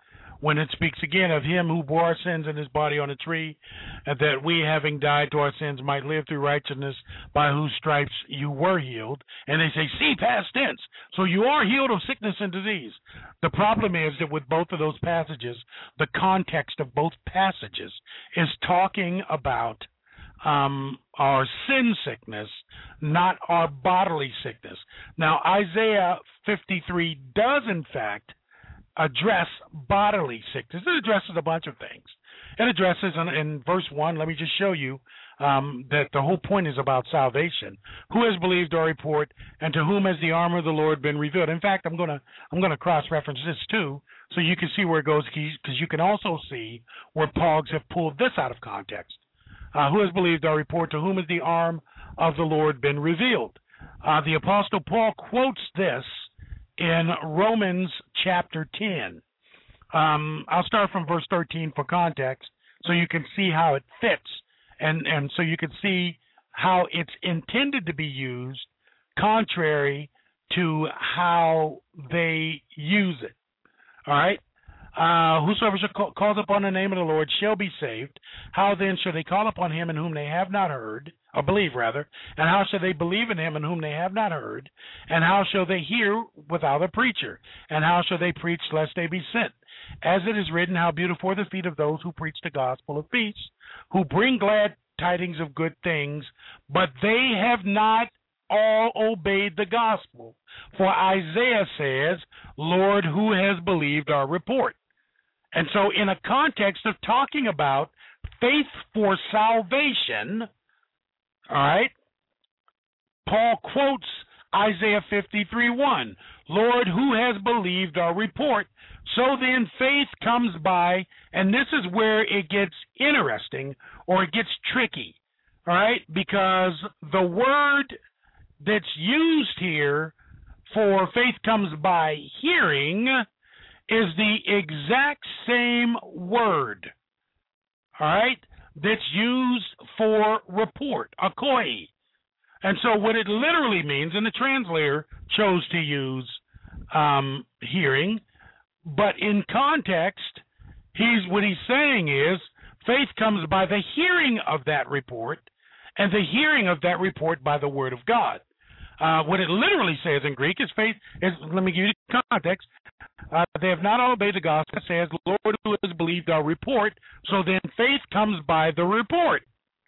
when it speaks again of him who bore our sins in his body on a tree, and that we, having died to our sins, might live through righteousness, by whose stripes you were healed. And they say, see, past tense. So you are healed of sickness and disease. The problem is that with both of those passages, the context of both passages is talking about um, our sin sickness, not our bodily sickness. Now, Isaiah fifty-three does, in fact, address bodily sickness. It addresses a bunch of things. It addresses in, in verse one, let me just show you um, that the whole point is about salvation. Who has believed our report, and to whom has the arm of the Lord been revealed? In fact, I'm going to I'm going to cross-reference this too, so you can see where it goes, because you can also see where Pogs have pulled this out of context. Uh, who has believed our report? To whom has the arm of the Lord been revealed? Uh, the Apostle Paul quotes this in Romans chapter ten. Um, I'll start from verse thirteen for context, so you can see how it fits, and, and so you can see how it's intended to be used contrary to how they use it. All right? Uh, whosoever shall call, calls upon the name of the Lord shall be saved. How then shall they call upon him in whom they have not heard, or believe rather? And how shall they believe in him in whom they have not heard? And how shall they hear without a preacher? And how shall they preach lest they be sent? As it is written, how beautiful are the feet of those who preach the gospel of peace, who bring glad tidings of good things, but they have not all obeyed the gospel. For Isaiah says, Lord, who has believed our report? And so in a context of talking about faith for salvation, all right, Paul quotes Isaiah fifty-three one, Lord, who has believed our report? So then faith comes by, and this is where it gets interesting, or it gets tricky, all right, because the word that's used here for faith comes by hearing is the exact same word, all right, that's used for report, akoi. And so what it literally means, and the translator chose to use um, hearing, but in context, he's what he's saying is faith comes by the hearing of that report, and the hearing of that report by the word of God. Uh, what it literally says in Greek is faith is, let me give you context, uh, they have not all obeyed the gospel. It says, Lord, who has believed our report, so then faith comes by the report.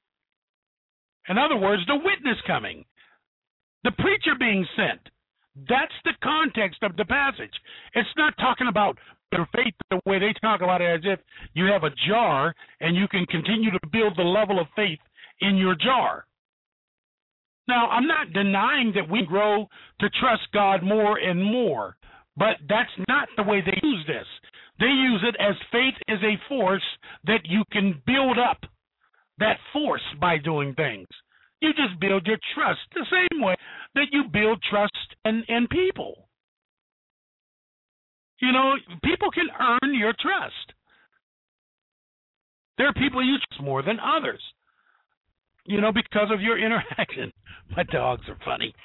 In other words, the witness coming, the preacher being sent. That's the context of the passage. It's not talking about their faith the way they talk about it, as if you have a jar and you can continue to build the level of faith in your jar. Now, I'm not denying that we grow to trust God more and more, but that's not the way they use this. They use it as faith is a force that you can build up that force by doing things. You just build your trust the same way that you build trust in, in people. You know, people can earn your trust. There are people you trust more than others, you know, because of your interaction. My dogs are funny.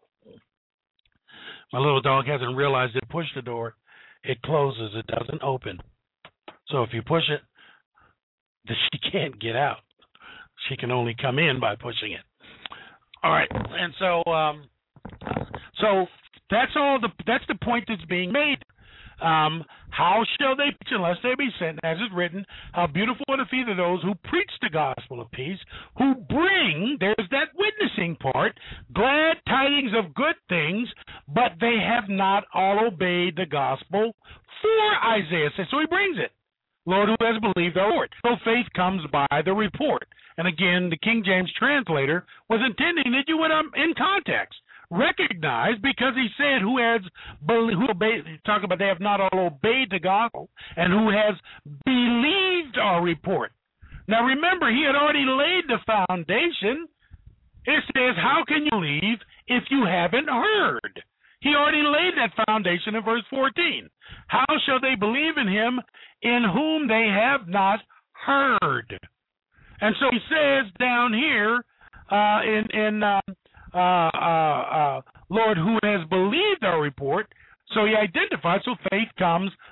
My little dog hasn't realized it. Push the door, it closes, it doesn't open. So if you push it, she can't get out. She can only come in by pushing it. All right, and so, um, so that's all. The that's the point that's being made. Um, how shall they preach unless they be sent? As is written, how beautiful are the feet of those who preach the gospel of peace, who bring, there's that witnessing part, glad tidings of good things, but they have not all obeyed the gospel. For Isaiah says, so he brings it. Lord, who has believed our report? So faith comes by the report. And again, the King James translator was intending that you would, um, in context, recognize, because he said, who has, who obeyed, talk about they have not all obeyed the gospel, and who has believed our report. Now remember, he had already laid the foundation. It says, how can you believe if you haven't heard? He already laid that foundation in verse fourteen. How shall they believe in him in whom they have not heard? And so he says down here uh, in, in uh, uh, uh, uh, Lord, who has believed our report, so he identifies, so faith comes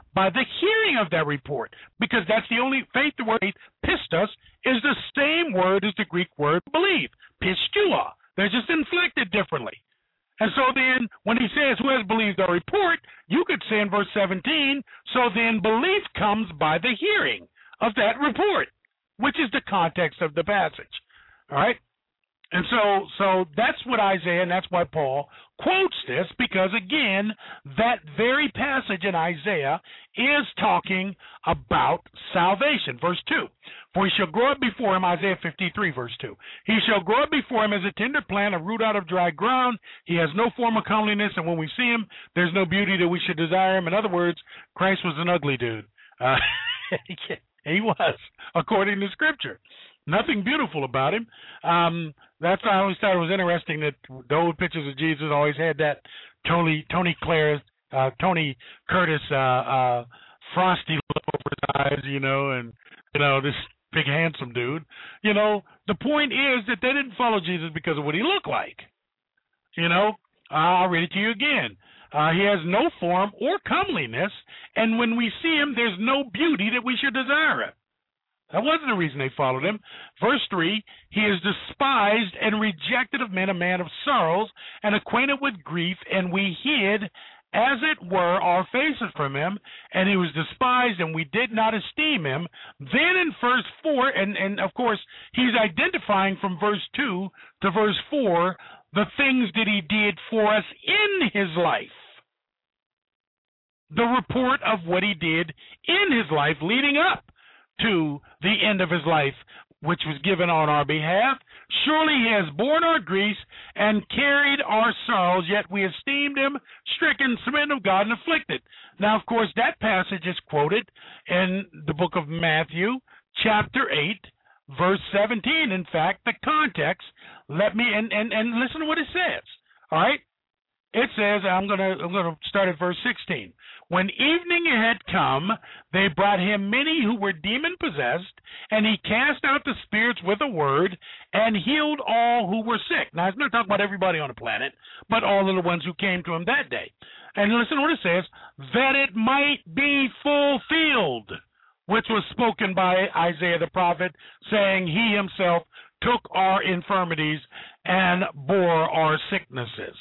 by the hearing of that report, because that's the only faith. The word pistos is the same word as the Greek word believe, pistula. They're just inflected differently. And so then when he says, who has believed our report, you could say in verse seventeen, so then belief comes by the hearing of that report, which is the context of the passage. All right? And so so that's what Isaiah, and that's why Paul quotes this, because, again, that very passage in Isaiah is talking about salvation. Verse two, for he shall grow up before him, Isaiah fifty-three, verse two. He shall grow up before him as a tender plant, a root out of dry ground. He has no form of comeliness, and when we see him, there's no beauty that we should desire him. In other words, Christ was an ugly dude. Uh, he was, according to Scripture. Nothing beautiful about him. Um, that's why I always thought it was interesting that the old pictures of Jesus always had that Tony Tony Clare, uh, Tony Curtis, uh, uh, frosty look over his eyes, you know, and you know this big handsome dude. You know, the point is that they didn't follow Jesus because of what he looked like. You know, I'll read it to you again. Uh, he has no form or comeliness, and when we see him, there's no beauty that we should desire him. That wasn't the reason they followed him. Verse three, he is despised and rejected of men, a man of sorrows, and acquainted with grief, and we hid, as it were, our faces from him, and he was despised, and we did not esteem him. Then in verse four, and, and of course, he's identifying from verse two to verse four the things that he did for us in his life. The report of what he did in his life leading up to the end of his life, which was given on our behalf. Surely he has borne our griefs and carried our sorrows, yet we esteemed him stricken, smitten of God, and afflicted. Now, of course, that passage is quoted in the book of Matthew, chapter eight, verse seventeen. In fact, the context, let me, and, and, and listen to what it says, all right? It says, I'm going to I'm going to start at verse sixteen. When evening had come, they brought him many who were demon-possessed, and he cast out the spirits with a word and healed all who were sick. Now, he's not talking about everybody on the planet, but all of the ones who came to him that day. And listen to what it says, that it might be fulfilled, which was spoken by Isaiah the prophet, saying, he himself took our infirmities and bore our sicknesses.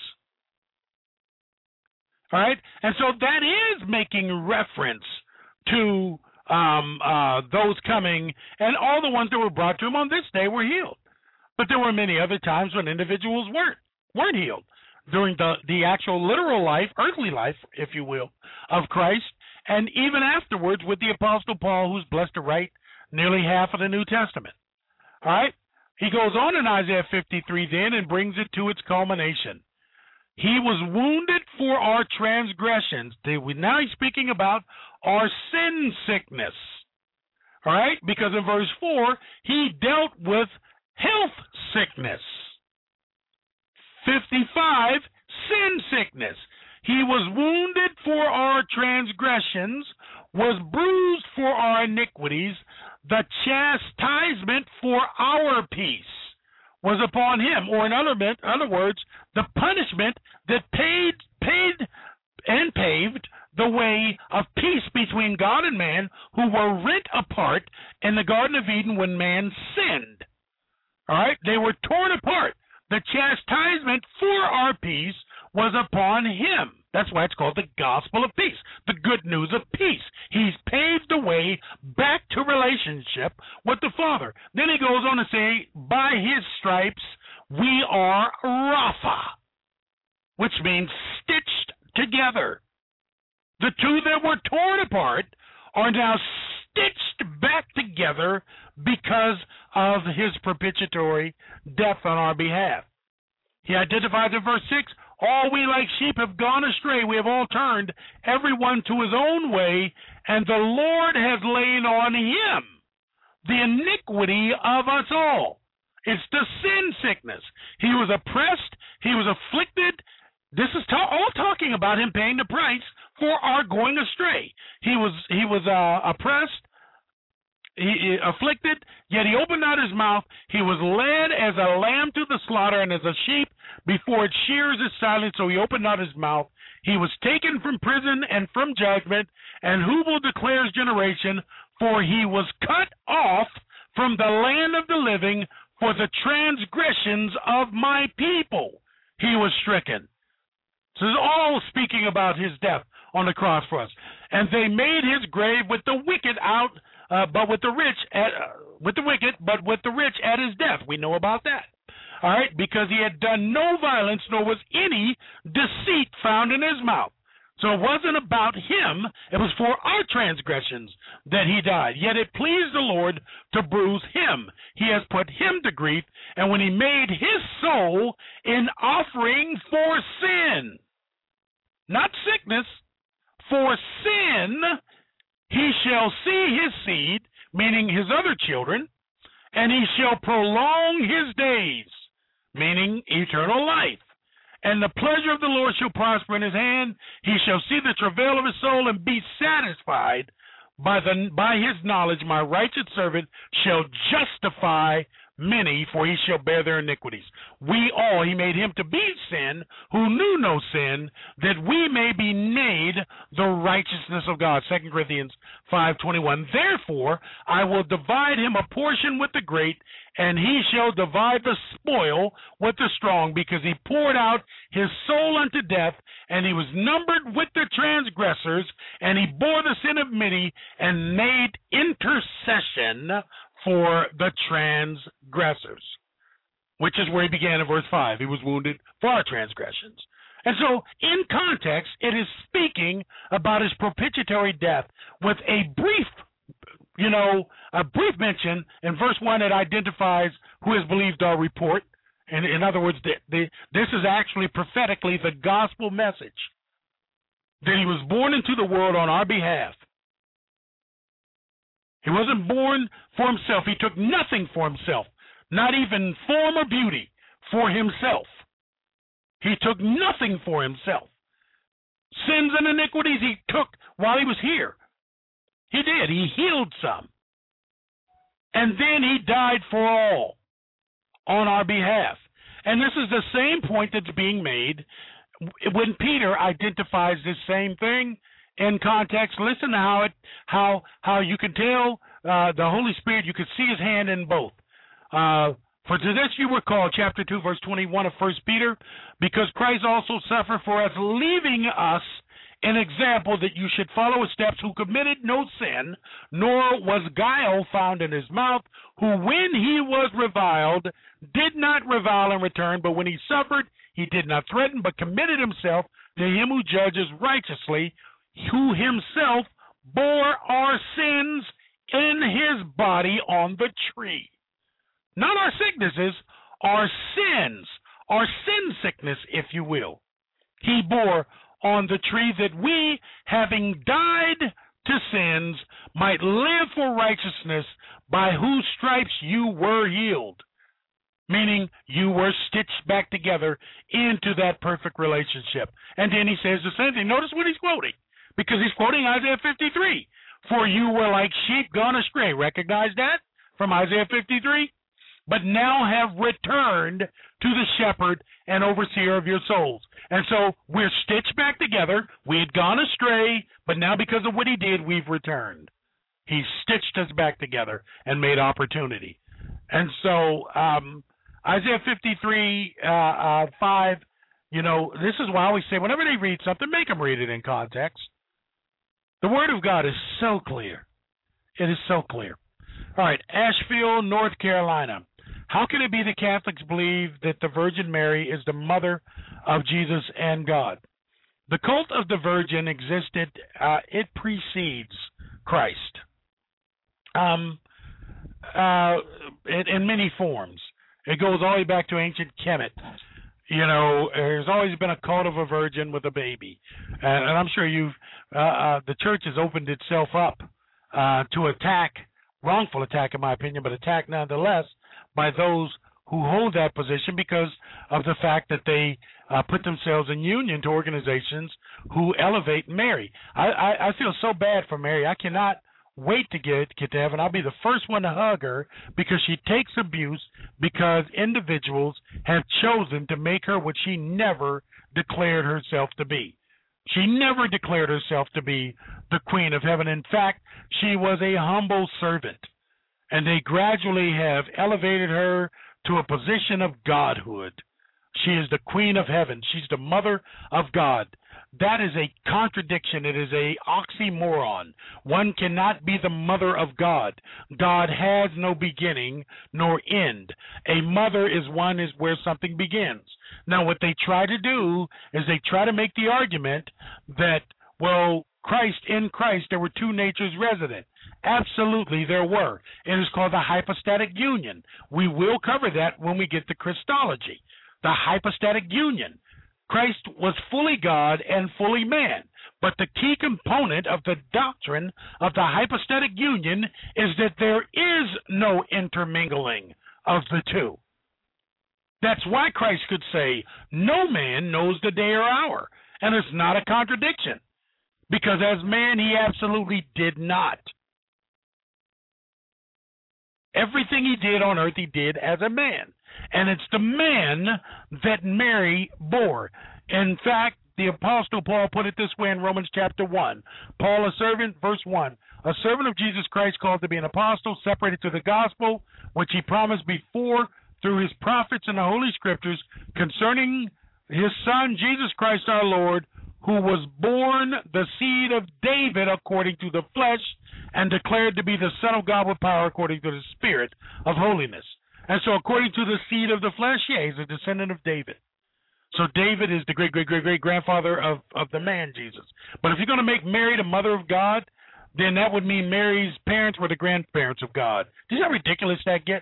All right? And so that is making reference to um, uh, those coming, and all the ones that were brought to him on this day were healed. But there were many other times when individuals weren't, weren't healed during the, the actual literal life, earthly life, if you will, of Christ, and even afterwards with the Apostle Paul, who's blessed to write nearly half of the New Testament. All right? He goes on in Isaiah fifty-three then and brings it to its culmination. He was wounded for our transgressions. Now he's speaking about our sin sickness. All right? Because in verse four, he dealt with health sickness. fifty-five, sin sickness. He was wounded for our transgressions, was bruised for our iniquities. The chastisement for our peace was upon him, or in other, other words, the punishment that paid, paid and paved the way of peace between God and man, who were rent apart in the Garden of Eden when man sinned. All right? They were torn apart. The chastisement for our peace was upon him. That's why it's called the gospel of peace, the good news of peace. He's paved the way back to relationship with the Father. Then he goes on to say, by his stripes we are Rapha, which means stitched together. The two that were torn apart are now stitched back together because of his propitiatory death on our behalf. He identifies in verse six, all we like sheep have gone astray. We have all turned every one to his own way, and the Lord has laid on him the iniquity of us all. It's the sin sickness. He was oppressed. He was afflicted. This is ta- all talking about him paying the price for our going astray. He was he was uh, oppressed. he, he afflicted, yet he opened not his mouth. He was led as a lamb to the slaughter, and as a sheep before its shearers is silent, so he opened not his mouth. He was taken from prison and from judgment, and who will declare his generation? For he was cut off from the land of the living for the transgressions of my people. He was stricken. So this is all speaking about his death on the cross for us. And they made his grave with the wicked out, uh, but with the rich at, uh, with the wicked, but with the rich at his death. We know about that. All right, because he had done no violence, nor was any deceit found in his mouth. So it wasn't about him, it was for our transgressions that he died. Yet it pleased the Lord to bruise him. He has put him to grief, and when he made his soul an offering for sin, not sickness, for sin, he shall see his seed, meaning his other children, and he shall prolong his days, meaning eternal life. And the pleasure of the Lord shall prosper in his hand. He shall see the travail of his soul and be satisfied. By the by his knowledge my righteous servant shall justify many, for he shall bear their iniquities. We all, he made him to be sin, who knew no sin, that we may be made the righteousness of God. Second Corinthians five twenty-one. Therefore, I will divide him a portion with the great, and he shall divide the spoil with the strong, because he poured out his soul unto death, and he was numbered with the transgressors, and he bore the sin of many, and made intercession for the transgressors, which is where he began in verse five. He was wounded for our transgressions. And so, in context, it is speaking about his propitiatory death with a brief, you know, a brief mention in verse one that identifies who has believed our report. And in other words, the, the, this is actually prophetically the gospel message, that he was born into the world on our behalf. He wasn't born for himself. He took nothing for himself, not even form or beauty for himself. He took nothing for himself. Sins and iniquities he took while he was here. He did. He healed some. And then he died for all on our behalf. And this is the same point that's being made when Peter identifies this same thing in context. Listen to how it, how how you can tell uh, the Holy Spirit. You could see his hand in both. Uh, for to this you were called, chapter two, verse twenty-one of First Peter, because Christ also suffered for us, leaving us an example that you should follow his steps, who committed no sin, nor was guile found in his mouth, who when he was reviled did not revile in return, but when he suffered he did not threaten, but committed himself to him who judges righteously, who himself bore our sins in his body on the tree. Not our sicknesses, our sins, our sin sickness, if you will. He bore on the tree, that we, having died to sins, might live for righteousness, by whose stripes you were healed. Meaning you were stitched back together into that perfect relationship. And then he says the same thing. Notice what he's quoting, because he's quoting Isaiah fifty-three. For you were like sheep gone astray. Recognize that from Isaiah fifty-three? But now have returned to the shepherd and overseer of your souls. And so we're stitched back together. We had gone astray, but now because of what he did, we've returned. He stitched us back together and made opportunity. And so um, Isaiah fifty-three, uh, uh, five, you know, this is why I always say, whenever they read something, make them read it in context. The Word of God is so clear. It is so clear. All right, Asheville, North Carolina. How can it be the Catholics believe that the Virgin Mary is the mother of Jesus and God? The cult of the Virgin existed, uh, it precedes Christ um, uh, in, in many forms. It goes all the way back to ancient Kemet. You know, there's always been a cult of a virgin with a baby. And, and I'm sure you've, uh, uh, the church has opened itself up uh, to attack, wrongful attack in my opinion, but attack nonetheless, by those who hold that position because of the fact that they uh, put themselves in union to organizations who elevate Mary. I, I, I feel so bad for Mary. I cannot wait to get, get to heaven. I'll be the first one to hug her because she takes abuse because individuals have chosen to make her what she never declared herself to be. She never declared herself to be the queen of heaven. In fact, she was a humble servant, and they gradually have elevated her to a position of godhood. She is the queen of heaven. She's the mother of God. That is a contradiction. It is a oxymoron. One cannot be the mother of God. God has no beginning nor end. A mother is one is where something begins. Now, what they try to do is they try to make the argument that, well, Christ, in Christ, there were two natures resident. Absolutely, there were. It is called the hypostatic union. We will cover that when we get to Christology. The hypostatic union. Christ was fully God and fully man. But the key component of the doctrine of the hypostatic union is that there is no intermingling of the two. That's why Christ could say, no man knows the day or hour. And it's not a contradiction. Because as man, he absolutely did not. Everything he did on earth, he did as a man. And it's the man that Mary bore. In fact, the Apostle Paul put it this way in Romans chapter one. Paul, a servant, verse one, a servant of Jesus Christ called to be an apostle, separated to the gospel, which he promised before through his prophets in the Holy Scriptures, concerning his Son, Jesus Christ our Lord, who was born the seed of David according to the flesh, and declared to be the Son of God with power according to the Spirit of holiness. And so according to the seed of the flesh, yeah, he's a descendant of David. So David is the great-great-great-great-grandfather of, of the man, Jesus. But if you're going to make Mary the mother of God, then that would mean Mary's parents were the grandparents of God. Do you know how ridiculous that gets?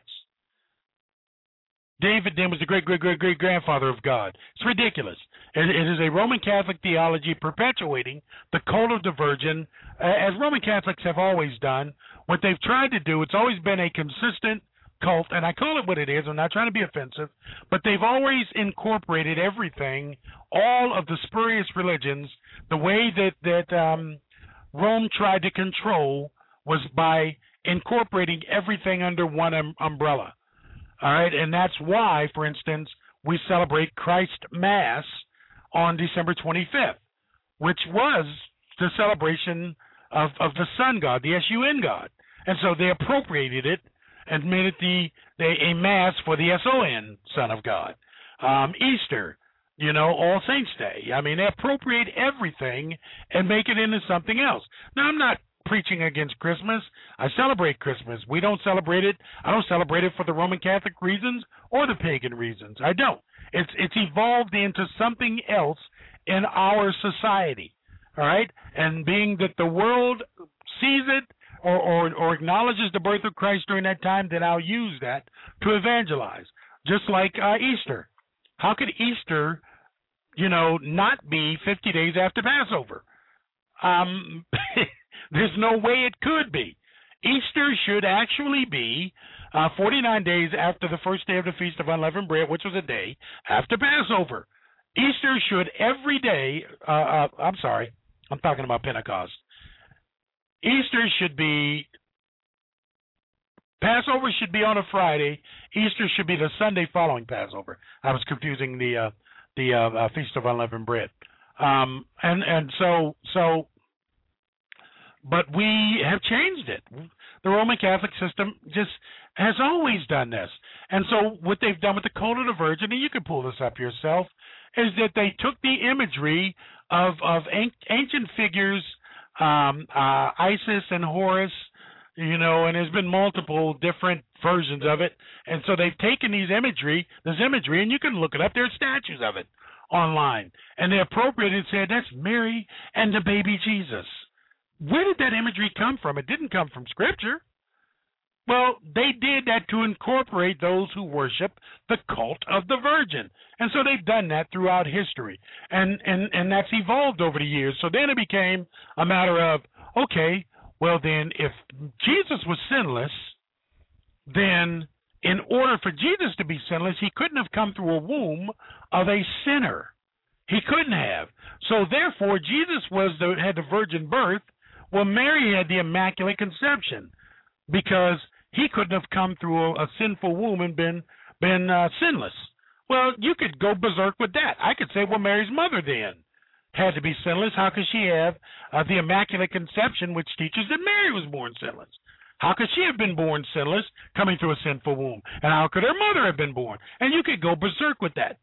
David then was the great-great-great-great-grandfather of God. It's ridiculous. It, it is a Roman Catholic theology perpetuating the cult of the Virgin, uh, as Roman Catholics have always done. What they've tried to do, it's always been a consistent cult, and I call it what it is. I'm not trying to be offensive, but they've always incorporated everything, all of the spurious religions, the way that, that um, Rome tried to control was by incorporating everything under one um, umbrella. All right, and that's why, for instance, we celebrate Christ Mass on December twenty-fifth, which was the celebration of, of the Sun God, the S U N God. And so they appropriated it and made it the, the a Mass for the S O N, Son of God. Um, Easter, you know, All Saints Day. I mean, they appropriate everything and make it into something else. Now, I'm not preaching against Christmas. I celebrate Christmas. We don't celebrate it. I don't celebrate it for the Roman Catholic reasons or the pagan reasons. I don't. It's it's evolved into something else in our society. All right? And being that the world sees it or, or, or acknowledges the birth of Christ during that time, then I'll use that to evangelize. Just like uh, Easter. How could Easter, you know, not be fifty days after Passover? Um There's no way it could be. Easter should actually be uh, forty-nine days after the first day of the Feast of Unleavened Bread, which was a day after Passover. Easter should every day, uh, uh, I'm sorry, I'm talking about Pentecost. Easter should be, Passover should be on a Friday. Easter should be the Sunday following Passover. I was confusing the uh, the uh, uh, Feast of Unleavened Bread. Um, and, and so, so, But we have changed it. The Roman Catholic system just has always done this. And so what they've done with the cult of the Virgin, and you can pull this up yourself, is that they took the imagery of, of ancient figures, um, uh, Isis and Horus, you know, and there's been multiple different versions of it. And so they've taken these imagery, this imagery, and you can look it up. There's statues of it online. And they appropriated and said, that's Mary and the baby Jesus. Where did that imagery come from? It didn't come from Scripture. Well, they did that to incorporate those who worship the cult of the Virgin. And so they've done that throughout history. And, and, and that's evolved over the years. So then it became a matter of, okay, well then if Jesus was sinless, then in order for Jesus to be sinless, he couldn't have come through a womb of a sinner. He couldn't have. So therefore, Jesus was the, had the virgin birth, Well, Mary had the Immaculate Conception because he couldn't have come through a, a sinful womb and been been uh, sinless. Well, you could go berserk with that. I could say, well, Mary's mother then had to be sinless. How could she have uh, the Immaculate Conception, which teaches that Mary was born sinless? How could she have been born sinless, coming through a sinful womb? And how could her mother have been born? And you could go berserk with that.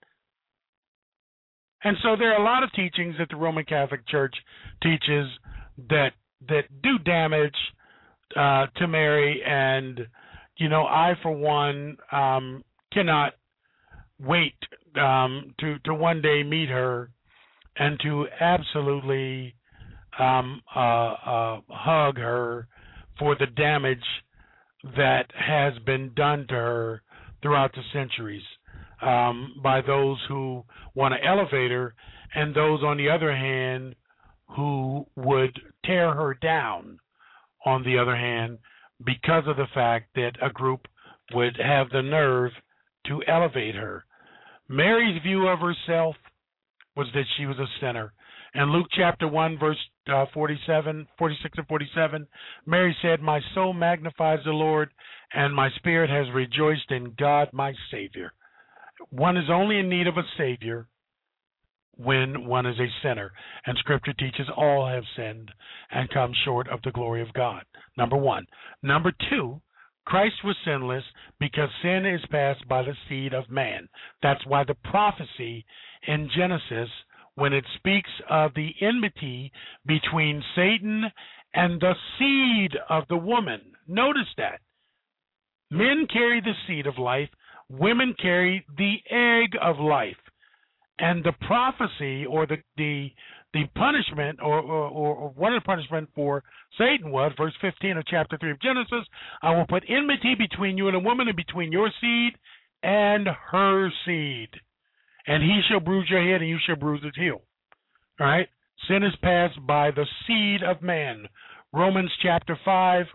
And so there are a lot of teachings that the Roman Catholic Church teaches that that do damage uh, to Mary. And, you know, I, for one, um, cannot wait um, to, to one day meet her and to absolutely um, uh, uh, hug her for the damage that has been done to her throughout the centuries um, by those who want to elevate her, and those, on the other hand, who would tear her down, on the other hand, because of the fact that a group would have the nerve to elevate her. Mary's view of herself was that she was a sinner. In Luke chapter one, verse uh, forty-seven, forty-six and forty-seven, Mary said, "My soul magnifies the Lord, and my spirit has rejoiced in God my Savior." One is only in need of a Savior when one is a sinner. And Scripture teaches all have sinned and come short of the glory of God. Number one. Number two, Christ was sinless because sin is passed by the seed of man. That's why the prophecy in Genesis, when it speaks of the enmity between Satan and the seed of the woman, notice that. Men carry the seed of life, women carry the egg of life. And the prophecy, or the the, the punishment, or, or, or one of the punishment for Satan was, verse fifteen of chapter three of Genesis, "I will put enmity between you and a woman, and between your seed and her seed. And he shall bruise your head, and you shall bruise his heel." All right? Sin is passed by the seed of man. Romans chapter five,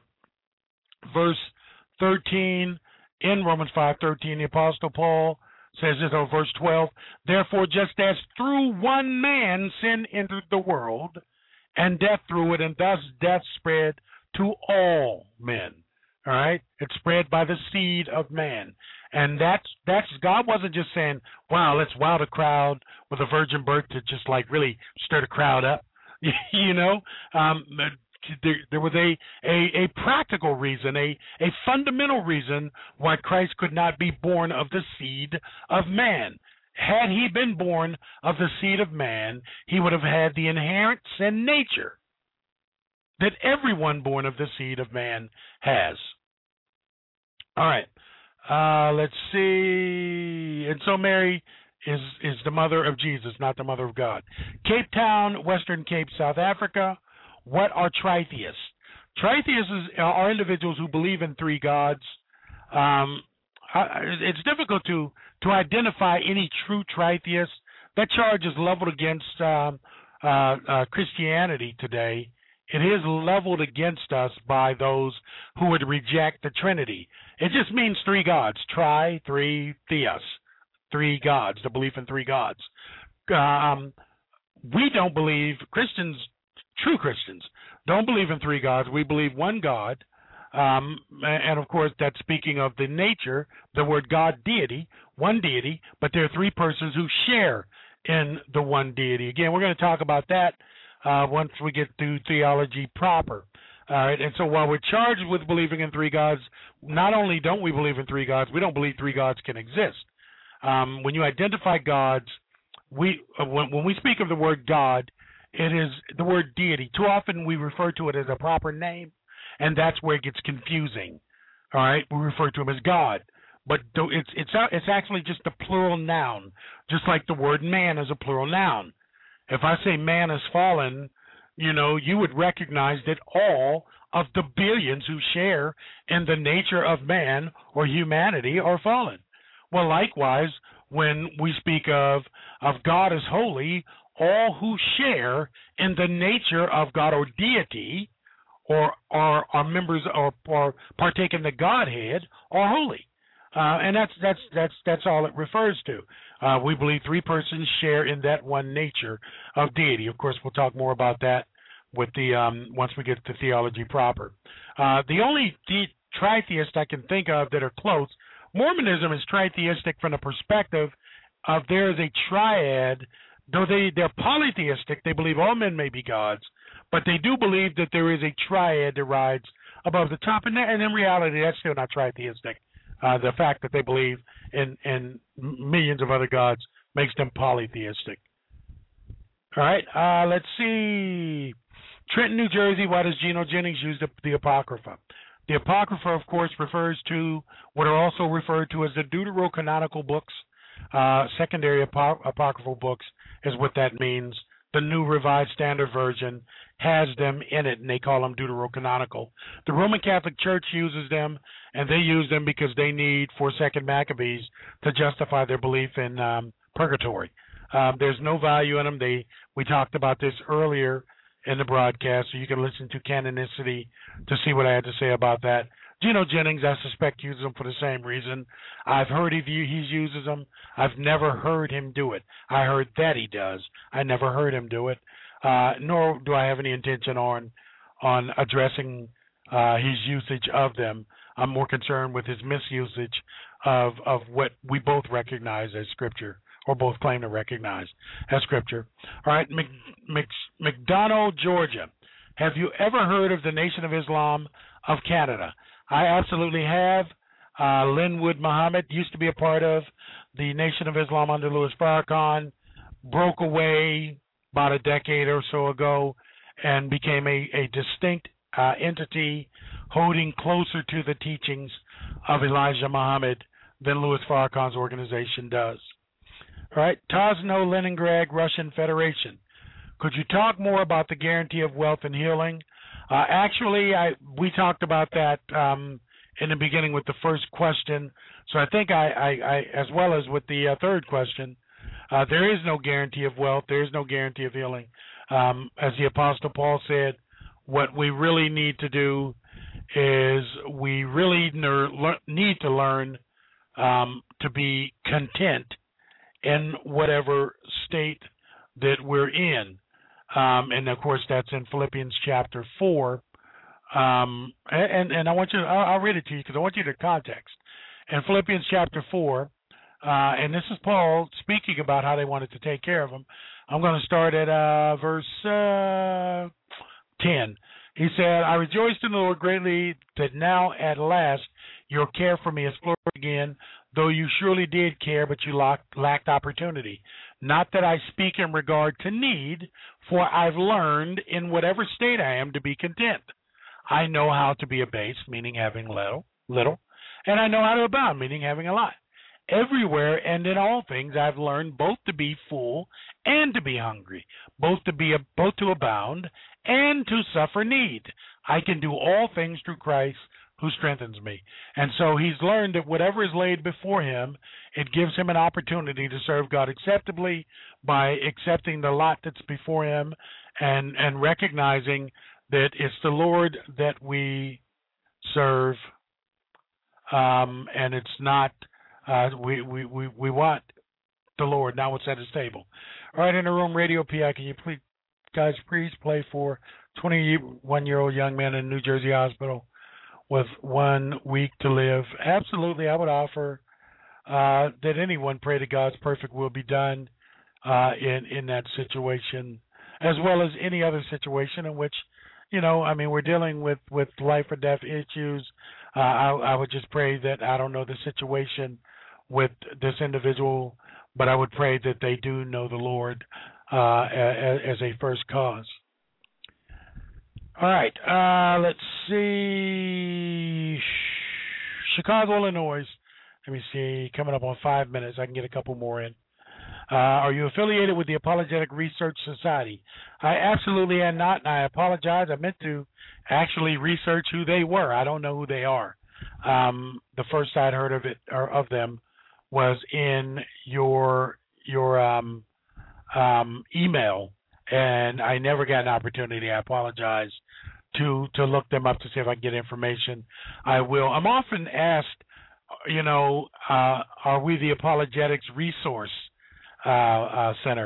verse thirteen. In Romans five thirteen, the Apostle Paul says this, or verse twelve, "Therefore, just as through one man sin entered the world, and death through it, and thus death spread to all men." All right? It's spread by the seed of man. And that's, that's God wasn't just saying, wow, let's wow the crowd with a virgin birth to just like really stir the crowd up. you know? Um, there, there was a, a, a practical reason, a, a fundamental reason why Christ could not be born of the seed of man. Had he been born of the seed of man, he would have had the inherent sin nature that everyone born of the seed of man has. All right. Uh, let's see. And so Mary is, is the mother of Jesus, not the mother of God. Cape Town, Western Cape, South Africa. What are tritheists? Tritheists are individuals who believe in three gods. Um, it's difficult to, to identify any true tritheist. That charge is leveled against um, uh, uh, Christianity today. It is leveled against us by those who would reject the Trinity. It just means three gods, tri, three, theos, three gods, the belief in three gods. Um, we don't believe, Christians, true Christians, don't believe in three gods. We believe one God, um, and of course that's speaking of the nature, the word God, deity, one deity, but there are three persons who share in the one deity. Again, we're going to talk about that Uh, once we get through theology proper. All right, and so while we're charged with believing in three gods, not only don't we believe in three gods, we don't believe three gods can exist. Um, when you identify gods, we uh, when, when we speak of the word God, it is the word deity. Too often we refer to it as a proper name, and that's where it gets confusing. All right, we refer to him as God, but it's it's it's actually just a plural noun, just like the word man is a plural noun. If I say man has fallen, you know, you would recognize that all of the billions who share in the nature of man or humanity are fallen. Well, likewise, when we speak of, of God as holy, all who share in the nature of God or deity or are, are members or, or partake in the Godhead are holy. Uh, and that's that's that's that's all it refers to. Uh, we believe three persons share in that one nature of deity. Of course, we'll talk more about that with the um, once we get to theology proper. Uh, the only de- tritheist I can think of that are close, Mormonism is tritheistic from the perspective of there is a triad. Though they, they're polytheistic, they believe all men may be gods, but they do believe that there is a triad that rides above the top, and, that, and in reality, that's still not tritheistic. Uh, the fact that they believe in, in millions of other gods makes them polytheistic. All right, uh, let's see. Trenton, New Jersey, why does Geno Jennings use the, the Apocrypha? The Apocrypha, of course, refers to what are also referred to as the deuterocanonical books. Uh, secondary apo- apocryphal books is what that means. The New Revised Standard Version has them in it, and they call them deuterocanonical. The Roman Catholic Church uses them, and they use them because they need, for Second Maccabees, to justify their belief in um, purgatory. Um, there's no value in them. They we talked about this earlier in the broadcast, so you can listen to Canonicity to see what I had to say about that. Geno Jennings, I suspect, uses them for the same reason. I've heard he, he uses them. I've never heard him do it. I heard that he does. I never heard him do it, uh, nor do I have any intention on on addressing uh, his usage of them. I'm more concerned with his misusage of, of what we both recognize as Scripture, or both claim to recognize as Scripture. All right, Mc, Mc, McDonough, Georgia. Have you ever heard of the Nation of Islam of Canada? I absolutely have. Uh, Linwood Muhammad used to be a part of the Nation of Islam under Louis Farrakhan, broke away about a decade or so ago, and became a, a distinct uh, entity holding closer to the teachings of Elijah Muhammad than Louis Farrakhan's organization does. All right, Tosno, Leningrad, Russian Federation. Could you talk more about the guarantee of wealth and healing? Uh, actually, I we talked about that um, in the beginning with the first question. So I think I, I, I as well as with the uh, third question, uh, there is no guarantee of wealth. There is no guarantee of healing. Um, as the Apostle Paul said, what we really need to do is we really ner- need to learn um, to be content in whatever state that we're in. Um, and of course, that's in Philippians chapter four. Um, and, and I want you, to, I'll, I'll read it to you because I want you to context. In Philippians chapter four, uh, and this is Paul speaking about how they wanted to take care of him. I'm going to start at uh, verse uh, ten. He said, I rejoiced in the Lord greatly that now at last your care for me is flourished again, though you surely did care, but you lacked, lacked opportunity. Not that I speak in regard to need, for I've learned in whatever state I am to be content. I know how to be abased, meaning having little, little, and I know how to abound, meaning having a lot. Everywhere and in all things I've learned both to be full and to be hungry, both to be both to abound and to suffer need. I can do all things through Christ who strengthens me. And so he's learned that whatever is laid before him, it gives him an opportunity to serve God acceptably by accepting the lot that's before him and, and recognizing that it's the Lord that we serve, um, and it's not, uh, we, we, we, we want the Lord, not what's at his table. All right, in the room, Radio P I, can you please, guys, please play for twenty-one-year-old young man in a New Jersey hospital with one week to live? Absolutely, I would offer uh, that anyone pray that God's perfect will be done uh, in in that situation, as well as any other situation in which, you know, I mean, we're dealing with, with life or death issues. Uh, I, I would just pray that, I don't know the situation with this individual, but I would pray that they do know the Lord uh, as, as a first cause. All right, uh, let's see. Chicago, Illinois. Let me see. Coming up on five minutes. I can get a couple more in. Uh, are you affiliated with the Apologetic Research Society? I absolutely am not, and I apologize. I meant to actually research who they were. I don't know who they are. Um, the first I'd heard of it or of them was in your your um, um, email, and I never got an opportunity. I apologize to to look them up to see if I can get information. I will. I'm often asked, you know, uh, are we the Apologetics Resource uh, uh, Center?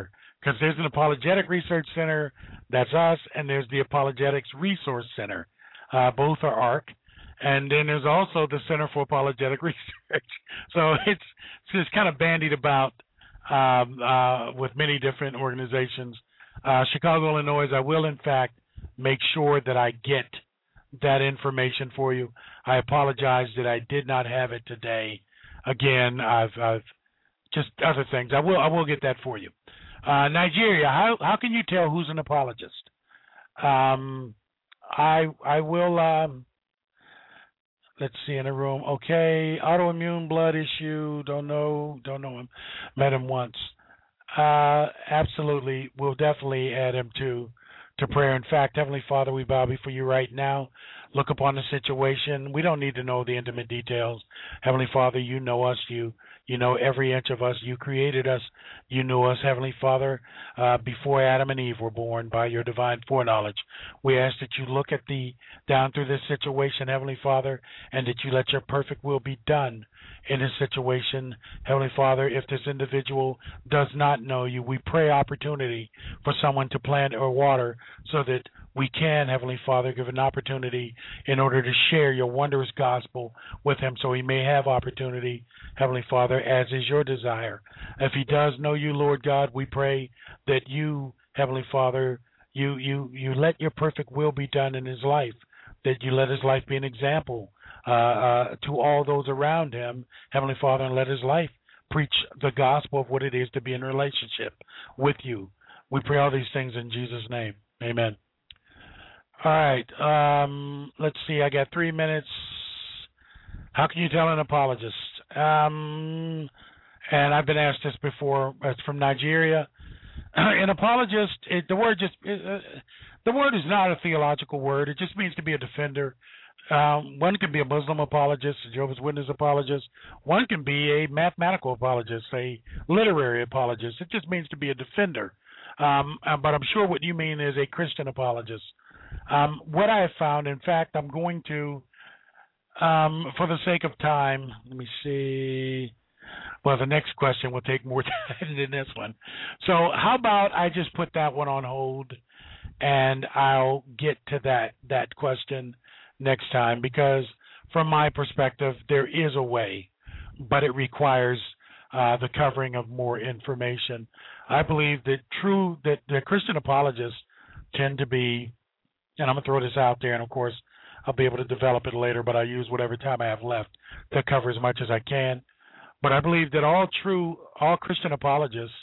because there's an Apologetic Research Center, that's us, and there's the Apologetics Resource Center. Uh, both are A R C. And then there's also the Center for Apologetic Research. So it's, it's just kind of bandied about um, uh, with many different organizations. Uh, Chicago, Illinois, I will, in fact, make sure that I get that information for you. I apologize that I did not have it today. Again, I've, I've just other things. I will I will get that for you. Uh, Nigeria, how how can you tell who's an apologist? Um, I I will. Um, let's see in the room. Okay, autoimmune blood issue. Don't know. Don't know him. Met him once. Uh, absolutely, we'll definitely add him to to prayer. In fact, Heavenly Father, we bow before you right now. Look upon the situation. We don't need to know the intimate details. Heavenly Father, you know us. You you know every inch of us. You created us. You knew us, Heavenly Father, uh, before Adam and Eve were born by your divine foreknowledge. We ask that you look at the down through this situation, Heavenly Father, and that you let your perfect will be done in this situation. Heavenly Father, if this individual does not know you, we pray opportunity for someone to plant or water so that we can, Heavenly Father, give an opportunity in order to share your wondrous gospel with him so he may have opportunity, Heavenly Father, as is your desire. If he does know you, Lord God, we pray that you, Heavenly Father, you, you, you let your perfect will be done in his life, that you let his life be an example uh, uh, to all those around him, Heavenly Father, and let his life preach the gospel of what it is to be in a relationship with you. We pray all these things in Jesus' name. Amen. All right, um, let's see. I got three minutes. How can you tell an apologist? Um, and I've been asked this before. It's from Nigeria. An apologist, it, the word just it, uh, the word is not a theological word. It just means to be a defender. Um, one can be a Muslim apologist, a Jehovah's Witness apologist. One can be a mathematical apologist, a literary apologist. It just means to be a defender. Um, but I'm sure what you mean is a Christian apologist. Um, what I have found, in fact, I'm going to, um, for the sake of time, let me see. Well, the next question will take more time than this one. So how about I just put that one on hold, and I'll get to that, that question next time, because from my perspective, there is a way, but it requires uh, the covering of more information. I believe that true, that the Christian apologists tend to be, and I'm going to throw this out there, and of course, I'll be able to develop it later, but I use whatever time I have left to cover as much as I can. But I believe that all true, all Christian apologists,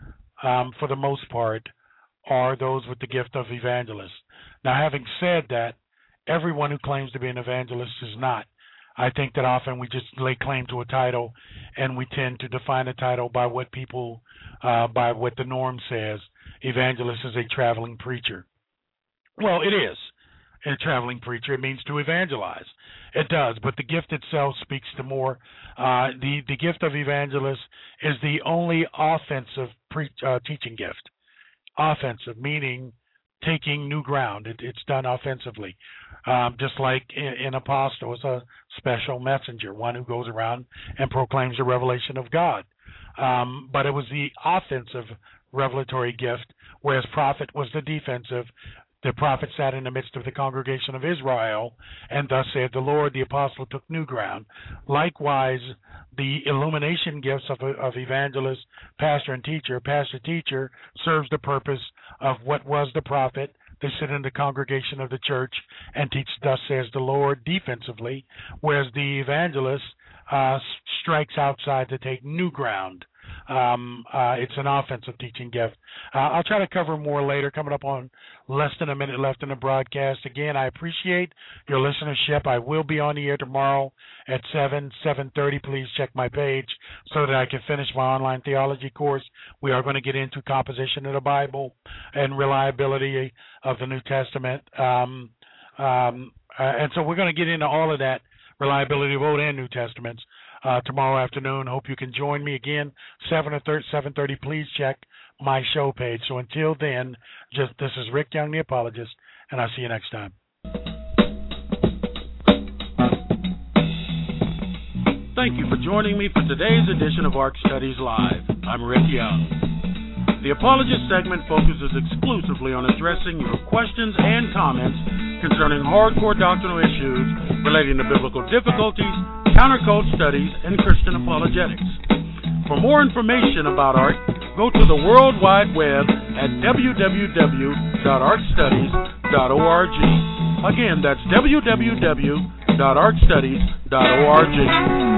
um, for the most part, are those with the gift of evangelist. Now, having said that, everyone who claims to be an evangelist is not. I think that often we just lay claim to a title, and we tend to define a title by what people, uh, by what the norm says. Evangelist is a traveling preacher. Well, it is a traveling preacher. It means to evangelize. It does, but the gift itself speaks to more. Uh, the, the gift of evangelist is the only offensive pre- uh, teaching gift. Offensive, meaning taking new ground. It, it's done offensively. Um, just like an apostle is a special messenger, one who goes around and proclaims the revelation of God. Um, but it was the offensive revelatory gift, whereas prophet was the defensive. The prophet sat in the midst of the congregation of Israel, and thus said the Lord. The apostle took new ground. Likewise, the illumination gifts of, of evangelist, pastor, and teacher. Pastor, teacher serves the purpose of what was the prophet. They sit in the congregation of the church and teach, thus says the Lord, defensively, whereas the evangelist uh, strikes outside to take new ground. Um, uh, it's an offensive teaching gift. Uh, I'll try to cover more later, coming up on less than a minute left in the broadcast. Again, I appreciate your listenership. I will be on the air tomorrow at seven, seven thirty. Please check my page so that I can finish my online theology course. We are going to get into composition of the Bible and reliability of the New Testament. Um, um, uh, and so we're going to get into all of that, reliability of Old and New Testaments. Uh, tomorrow afternoon. Hope you can join me again, seven or seven thirty. Please check my show page. So until then, just this is Rick Young, the apologist, and I'll see you next time. Thank you for joining me for today's edition of Ark Studies Live. I'm Rick Young. The Apologist segment focuses exclusively on addressing your questions and comments concerning hardcore doctrinal issues relating to biblical difficulties, countercult studies, and Christian apologetics. For more information about ARC, go to the World Wide Web at w w w dot arc studies dot org. Again, that's w w w dot arc studies dot org.